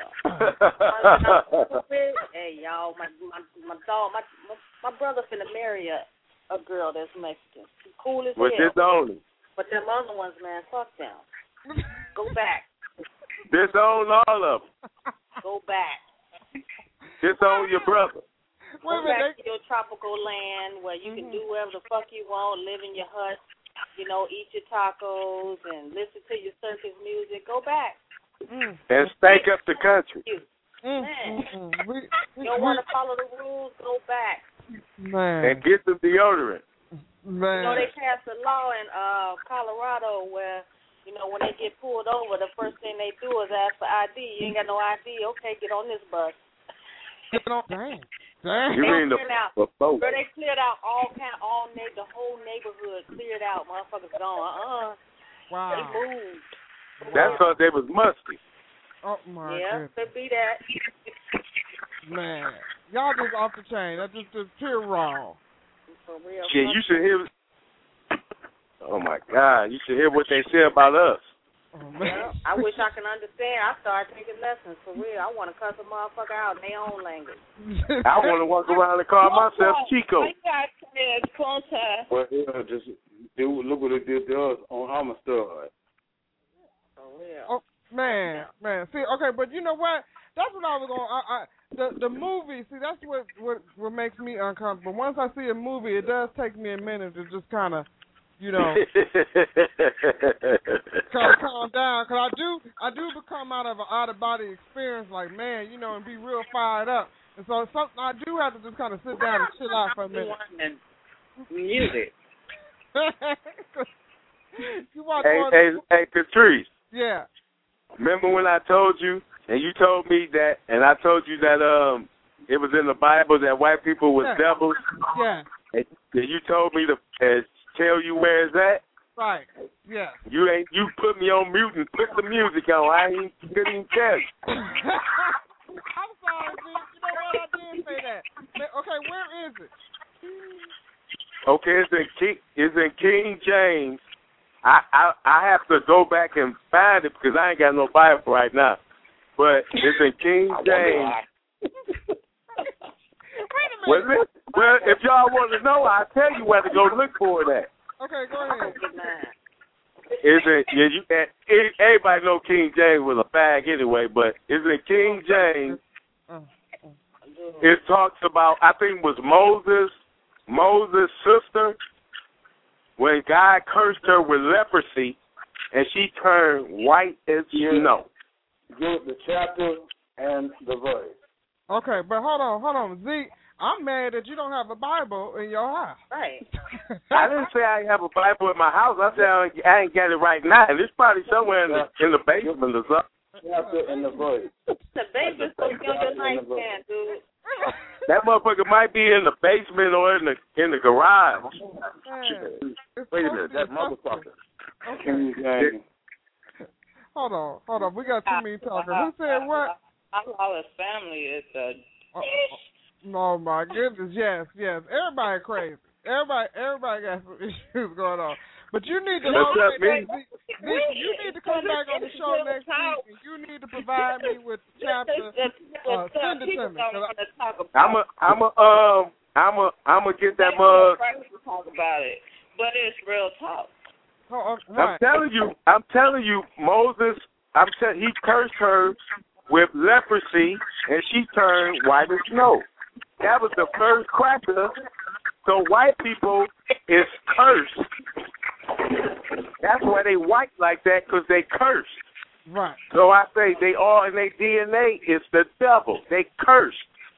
Hey, y'all, my dog, my brother finna marry a girl that's Mexican. She's cool as hell. With this only. But them other ones, man, fuck them. Go back. Disown all of them. Go back. Disown your brother. Go back to your tropical land where you can do whatever the fuck you want, live in your hut, you know, eat your tacos and listen to your circus music. Go back. And stank up the country. Man. You don't want to follow the rules, go back. Man. And get some deodorant. Man. You know, they passed a law in Colorado where, you know, when they get pulled over, the first thing they do is ask for ID. You ain't got no ID. Okay, get on this bus. Dang. You mean the boat? Bro, they cleared out the whole neighborhood cleared out. Motherfuckers gone. Wow. They moved. That's because they was musty. Oh my goodness. Yeah, could be that. Man, y'all just off the chain. That's just pure wrong. For real. Shit, you should hear. Oh my God, you should hear what they say about us. Oh, man. I wish I could understand. I started taking lessons for real. I want to cuss a motherfucker out in their own language. I want to walk around and call myself Chico. Well, just look what it did to us on Amistad. Oh man. See, okay, but you know what? That's what I was going. The movie. See, that's what makes me uncomfortable. Once I see a movie, it does take me a minute to just kind of, you know, kind of calm down. Cause I do become out of an out of body experience, like man, you know, and be real fired up. And so it's something I do have to just kind of sit down and chill out for a minute. Music. Hey, Patrice. Yeah. Remember when I told you, and you told me that, and I told you that it was in the Bible that white people was devils? Yeah. And you told me to tell you where it's at? Right. Yeah. You put me on mute and put the music on. I couldn't even tell you. I'm sorry, dude. You know what? I did say that. Okay, where is it? Okay, it's in King James. I have to go back and find it because I ain't got no Bible right now. But it's in King James. Wait a minute. Well, if y'all want to know, I'll tell you where to go look for it at. Okay, go ahead. Everybody know King James was a fag anyway, but it's in King James. It talks about, I think it was Moses' sister, when God cursed her with leprosy, and she turned white as snow. Give the chapter and the verse. Okay, but hold on. Zeke, I'm mad that you don't have a Bible in your house. Right. I didn't say I have a Bible in my house. I said I ain't got it right now. It's probably somewhere in the basement or something. Chapter and the verse. The baby's supposed to be on your nightstand, dude. That motherfucker might be in the basement or in the garage. Wait a minute, that motherfucker. Okay. Hold on. We got too many talkers. Who said what? Lawless family is a. Oh my goodness! Yes. Everybody crazy. Everybody got some issues going on. But you need to you need to come back on the show next week, and you need to provide me with the chapter. Send it to me. I'ma get that mug. Talk about it, but it's real talk. Right. I'm telling you, Moses. He cursed her with leprosy, and she turned white as snow. That was the first cracker. So white people is cursed. That's why they white like that, because they cursed. Right. So I say they all in their DNA is the devil. They cursed.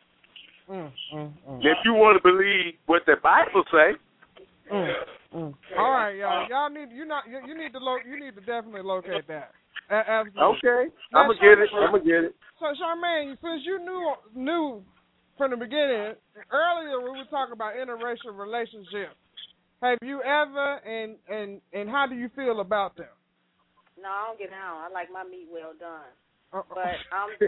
If you want to believe what the Bible say. All right, y'all. Y'all need you need to definitely locate that. Absolutely. Okay. I'm gonna get it. So Charmaine, since you knew from the beginning, earlier we were talking about interracial relationships. Have you ever, and how do you feel about them? No, I don't get down. I like my meat well done. But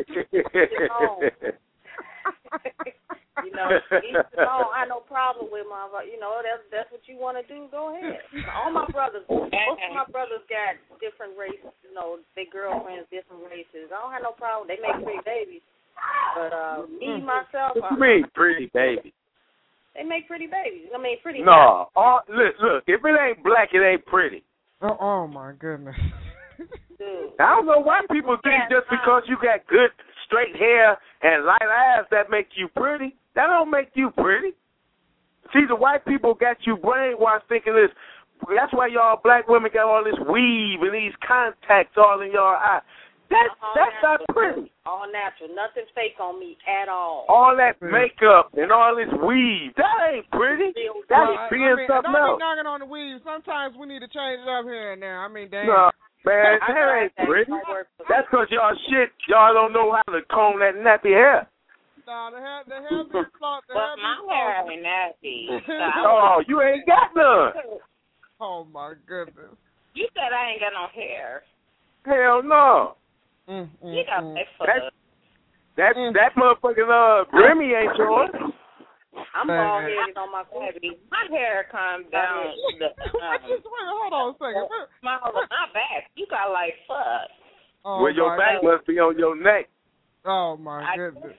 I have no problem with my, that's what you want to do, go ahead. All my brothers, most of my brothers got different races, their girlfriends, different races. I don't have no problem. They make pretty babies. But me, myself. What you mean, pretty babies? They make pretty babies. I mean, pretty. No. Look, if it ain't black, it ain't pretty. Oh my goodness. Dude. I don't know why people think just because you got good straight hair and light eyes that make you pretty. That don't make you pretty. See, the white people got you brainwashed thinking this. That's why y'all black women got all this weave and these contacts all in y'all eyes. That's not pretty. All natural. Nothing fake on me at all. All that makeup and all this weave, that ain't pretty. That's being something else. Don't be knocking on the weave. Sometimes we need to change it up here and there. I mean, damn. No, man, that ain't pretty. That's because y'all don't know how to comb that nappy hair. No, the hair be flopped. My hair ain't nappy. Oh, you ain't got none. Oh, my goodness. You said I ain't got no hair. Hell no. You got my foot. That motherfucking Remy ain't yours. I'm bald-headed on my cavity. My hair comes down. Hold on a second. My back. You got like fuck. Oh, well, your back must be on your neck. Oh my goodness.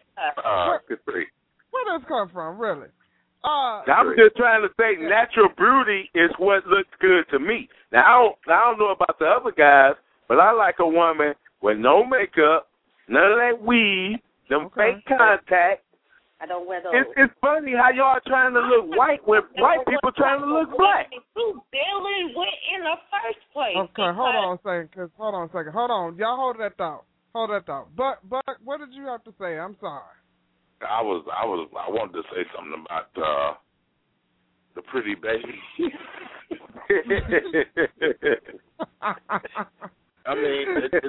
Where does this come from, really? I'm just trying to say, natural beauty is what looks good to me. Now I don't know about the other guys, but I like a woman with no makeup, none of that weave, them fake contacts. I don't wear those. It's funny how y'all trying to look white when white people trying to look black. Who dealing with in the first place? Okay, hold on a second. Hold on. Y'all hold that thought. But what did you have to say? I'm sorry. I wanted to say something about the pretty baby. I mean,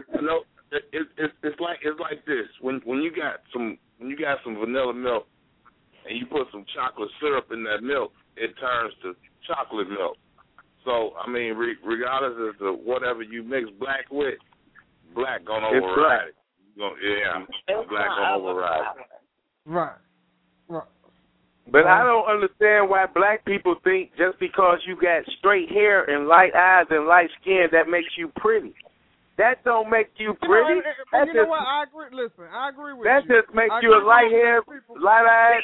it's like this. When you got some vanilla milk and you put some chocolate syrup in that milk, it turns to chocolate milk. So I mean, regardless of whatever you mix black with, black gonna override it. Black gonna override it. Right. But I don't understand why black people think just because you got straight hair and light eyes and light skin that makes you pretty. That don't make you pretty. You know what? I agree. Listen, I agree with you. That just makes you a light hair, light eyes.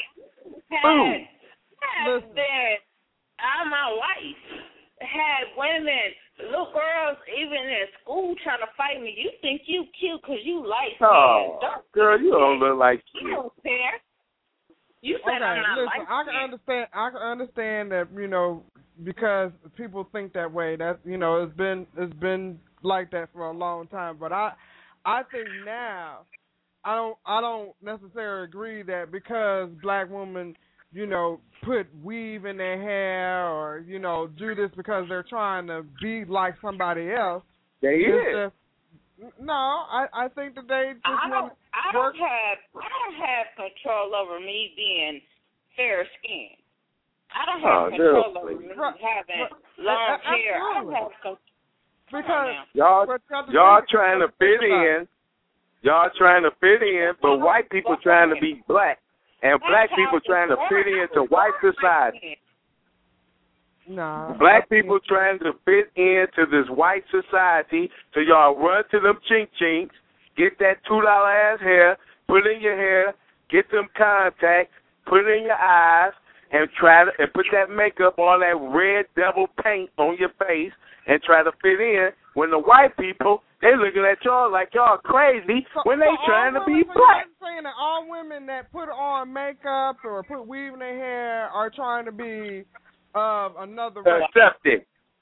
I'm my wife. Had women, little girls, even in school trying to fight me. You think you cute because you light skin. Oh, girl, you don't look like you. You don't care. You said I'm not listen, light-skinned. I can understand that, because people think that way. That it's been like that for a long time. But I think now I don't necessarily agree that because black women put weave in their hair or do this because they're trying to be like somebody else. No, I think that they just I don't work. have control over me being fair skinned. I don't have control over me having long hair. I don't have control. Because y'all trying to fit in. Y'all trying to fit in, but white people trying to be black, and black people trying to fit into white society. No. Black people trying to fit into this white society, so y'all run to them chink chinks, get that $2 ass hair, put in your hair, get them contacts, put it in your eyes, and and put that makeup, all that red devil paint on your face, and try to fit in. When the white people, they looking at y'all like y'all crazy when they trying to be black. Saying that all women that put on makeup or put weave in their hair are trying to be another race. Accepted.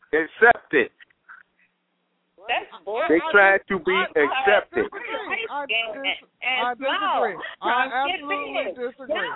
That's bullshit. They trying to be accepted. I disagree. I absolutely disagree.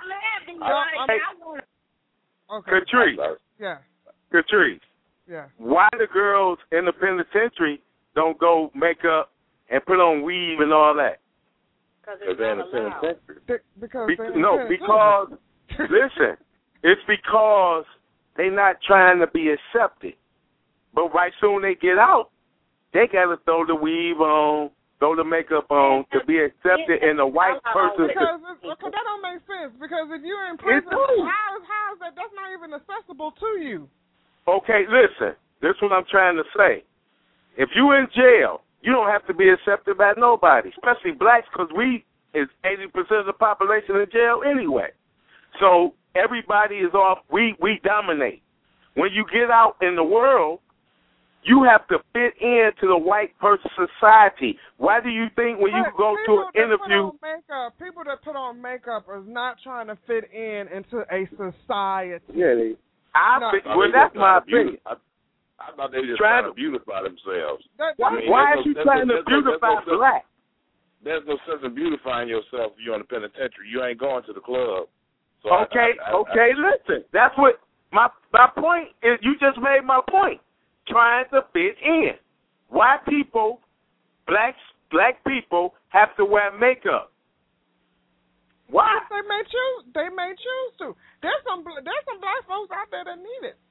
Okay. Catrice. Yeah. Catrice. Yeah. Why the girls in the penitentiary don't go make up and put on weave and all that? Because they're in the penitentiary. Because listen, it's because they not trying to be accepted. But right soon they get out, they got to throw the weave on, throw the makeup on to be accepted in the white person. Because that don't make sense. Because if you're in prison, how is that? That's not even accessible to you. Okay, listen. This is what I'm trying to say. If you in jail, you don't have to be accepted by nobody, especially blacks, because we is 80% of the population in jail anyway. So everybody is off. We dominate. When you get out in the world, you have to fit into the white person society. Why do you think when you go to an interview... People that put on makeup is not trying to fit into a society. Yeah, that's my opinion. I thought they were just trying to beautify themselves. Why are you trying to beautify black? There's no sense in beautifying yourself if you're in the penitentiary. You ain't going to the club. So listen. That's what my point is. You just made my point. Trying to fit in. White people, black people have to wear makeup. Why? They may choose to. There's some black folks out there that need it.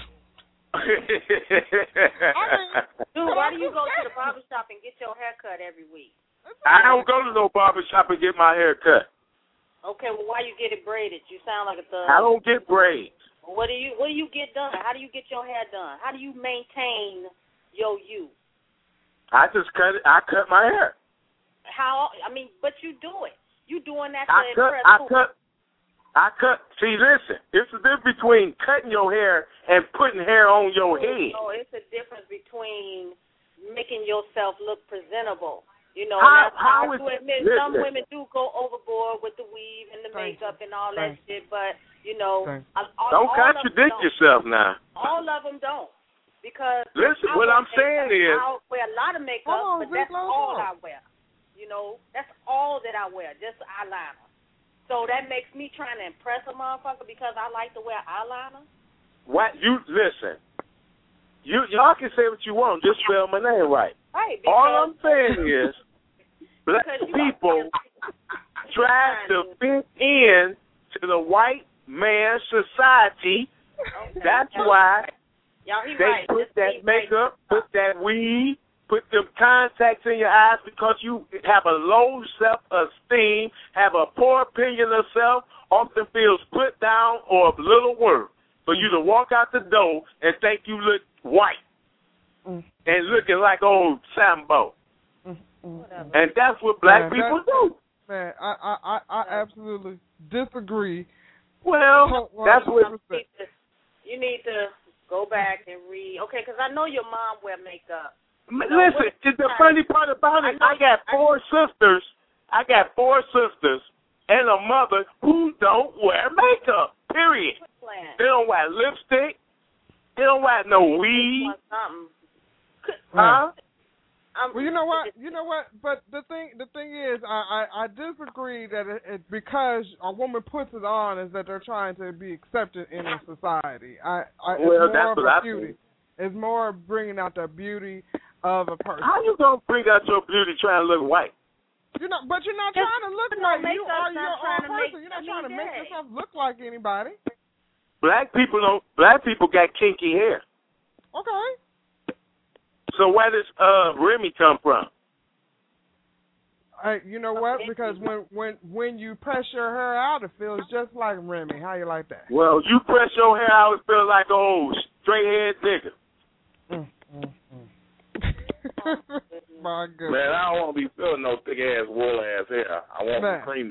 Dude, why do you go to the barbershop and get your hair cut every week? I don't go to no barbershop and get my hair cut. Okay, well, why you get it braided? You sound like a thug. I don't get braids. What do you get done? How do you get your hair done? How do you maintain your you? I just cut it. I cut my hair. But you do it. You doing that to impress I cut. See, listen. It's the difference between cutting your hair and putting hair on your head. No, it's a difference between making yourself look presentable. You know, how I have to admit, some women do go overboard with the weave and the makeup and all that shit, but, you know. Don't contradict yourself now. All of them don't. Because listen, what I'm saying is. I wear a lot of makeup, but that's all I wear. You know, that's all that I wear, just eyeliner. So that makes me trying to impress a motherfucker because I like to wear eyeliner? What? You listen. Y'all can say what you want. Just spell my name right. Right. All I'm saying is black people try to fit in to the white man society. Okay. That's why they put that makeup, put that weave, put them contacts in your eyes because you have a low self-esteem, have a poor opinion of self, often feels put down or of little worth. For you to walk out the door and think you look white and looking like old Sambo. And that's what black people do. Man, I absolutely disagree. Well, that's what you need to go back and read. Okay, because I know your mom wear makeup. Listen, the funny part about it, I got four sisters and a mother who don't wear makeup, period. They don't wear lipstick. They don't wear no weave. Huh? Well, you know what? But the thing is, I disagree that it because a woman puts it on is that they're trying to be accepted in a society. That's what I think. It's more bringing out their beauty. of a person. How you gonna bring out your beauty trying to look white? You're not trying to look like you are your own person. You're not trying to make that. yourself look like anybody. Black people got kinky hair. Okay. So where does Remy come from? You know what? Because when you press your hair out, it feels just like Remy. How you like that? Well, you press your hair out, it feels like an old straight head nigga. My goodness. Man, I don't want to be feeling no thick ass wool ass hair. I want to cream.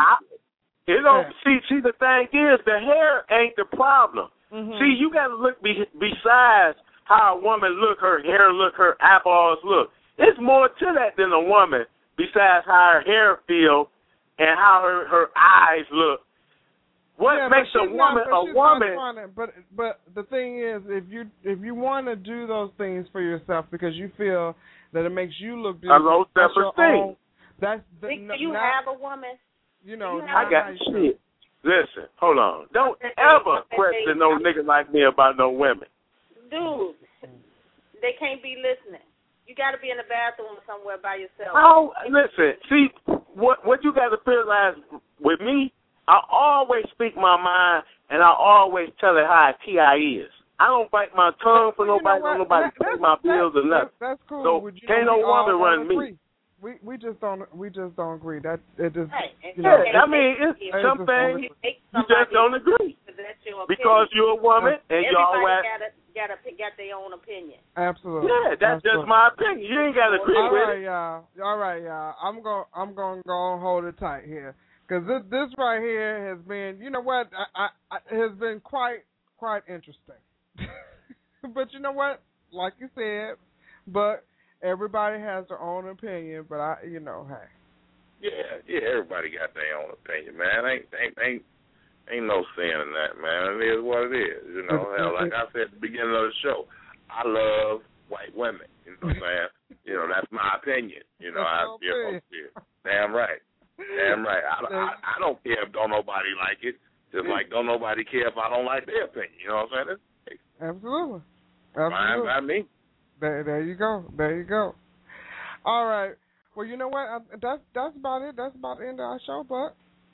See, the thing is, the hair ain't the problem. Mm-hmm. See, you got to look besides how a woman look, her hair look, her eyeballs look. It's more to that than a woman. Besides how her hair feel and how her eyes look, what makes a woman a woman? But the thing is, if you want to do those things for yourself because you feel that it makes you look beautiful, a low self-esteem. You have a woman. You know, I got shit. Listen, hold on. Don't ever question no nigga like me about no women. Dude, they can't be listening. You got to be in the bathroom somewhere by yourself. Oh, listen. See, what you got to realize with me, I always speak my mind, and I always tell it how T.I. is. I don't bite my tongue for nobody, nobody pay my bills or nothing. That's cool. So can't no woman run me. We just don't agree. That it just I mean, it's some things you just don't agree because you're a woman and y'all got their own opinion. Absolutely. Yeah, that's just my opinion. You ain't got to agree with it. All right, y'all. I'm going to go and hold it tight here because this right here has been, you know what, has been quite interesting. But you know what, like you said, but everybody has their own opinion. But hey. Yeah, everybody got their own opinion, man. Ain't no sin in that, man. It is what it is. You know, hell, like I said at the beginning of the show, I love white women. You know what I'm saying? You know, that's my opinion. You know, damn right. Damn right. I don't care if don't nobody like it. Just like don't nobody care if I don't like their opinion. You know what I'm saying? Absolutely. Fine by me. There you go. All right. Well, you know what? That's about it. That's about the end of our show, Buck.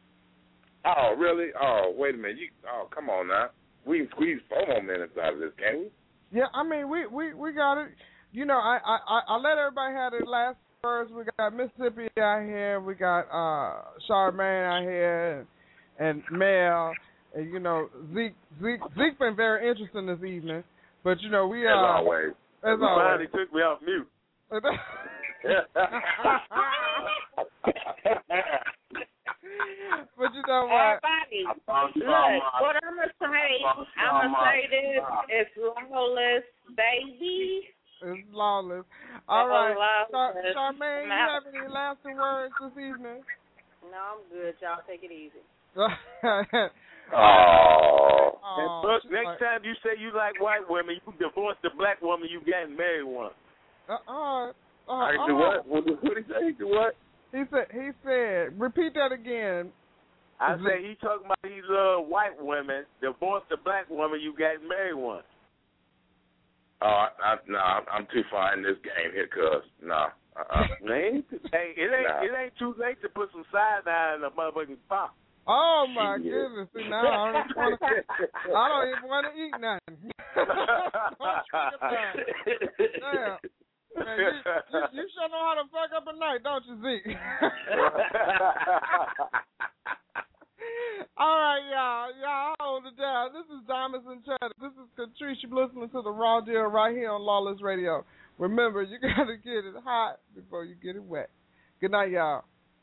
Oh, really? Oh, wait a minute. Come on now. We can squeeze 4 more minutes out of this, can't we? Yeah, I mean, we got it. You know, I let everybody have their last words. We got Mississippi out here. We got Charmaine out here and Mel. And, you know, Zeke been very interesting this evening. But, you know, we as always. As always. He took me off mute. But you know what? Look, what I'm going to say this, it's lawless, baby. It's lawless. All right. Charmaine, you have any lasting words this evening? No, I'm good. Y'all take it easy. But next time you say you like white women, you divorce the black woman you got and marry one. Do what? What did he say? Do what? He said, repeat that again. I said he talking about he love white women, divorce the black woman you got and marry one. I'm too far in this game here, cuz. It ain't too late to put some cyanide in a motherfucking pot. Oh my goodness! See, now I don't even want to eat nothing. Damn. Man, you sure know how to fuck up a night, don't you, Zeke? All right, y'all hold it down. This is Diamonds and Cheddar. This is Catrice. You're listening to The Raw Deal right here on Lawless Radio. Remember, you got to get it hot before you get it wet. Good night, y'all.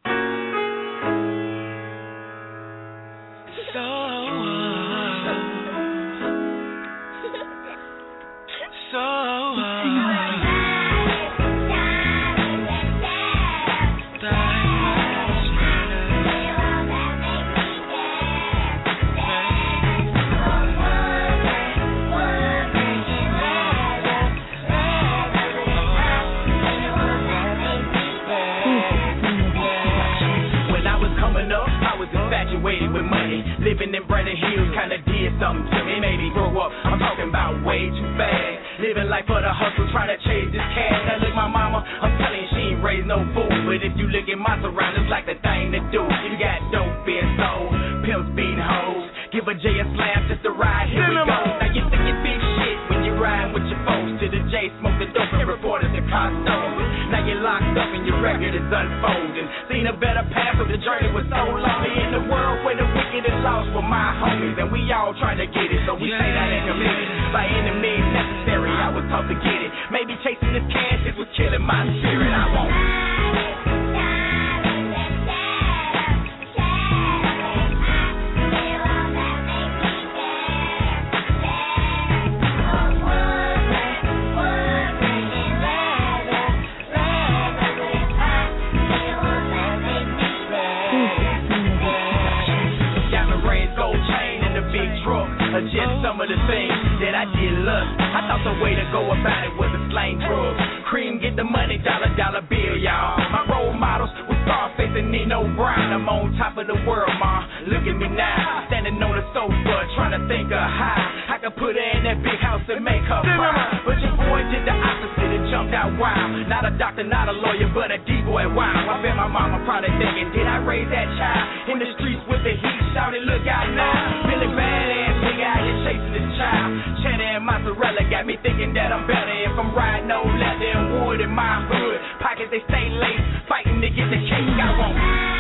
With money, living in Brandon Hills kinda did something to me, made me grow up. I'm talking about way too fast, living like fight for the hustle, try to chase this cash. Now look, my mama, I'm telling you, she ain't raised no fool. But if you look at my surroundings, like the thing to do. You got dope being sold, pimps beating hoes. Give a J a slam just to ride, here we go. Now you think you big shit when you riding with your folks. To the J, smoke the dope and report it to car stolen. Now you're locked up and your record is unfolding. Seen a better path, but the journey was so lonely. In the world where the wicked is lost for my homies. And we all trying to get it, so we say that ain't committed. By any means necessary, I was taught to get it. Maybe chasing this cash, this was killing my spirit. I won't. Just some of the things that I did love. I thought the way to go about it was a slang drug. Cream, get the money, dollar bill, y'all. My role models was Scarface and Nino Brown. I'm on top of the world, ma. Look at me now, standing on the sofa, trying to think of how I could put her in that big house and make her proud. But your boy did the opposite and jumped out wild. Not a doctor, not a lawyer, but a D-boy, wow. I bet my mama probably thinking, did I raise that child in the streets with the heat? Shouted, look out now, Billy Badass, nigga out here chasing this child. Cheddar and mozzarella got me thinking that I'm better if I'm riding no leather and wood in my hood. Pockets they stay late, fighting to get the cake I want.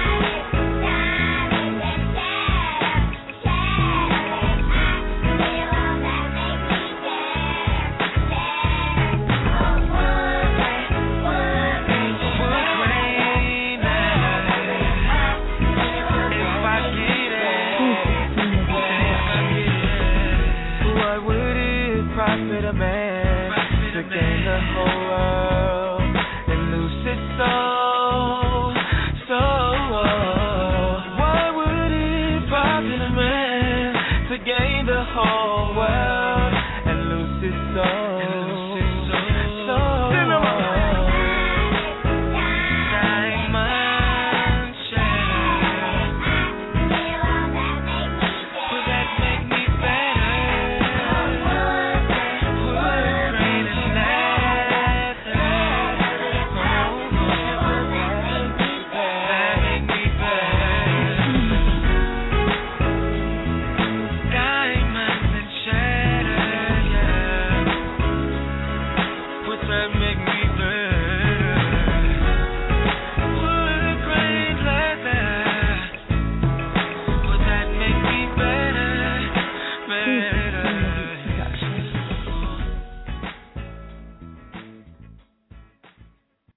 Profit a man to gain the whole world and lose his soul. So why would it profit a man to gain the whole world and lose his soul? Make me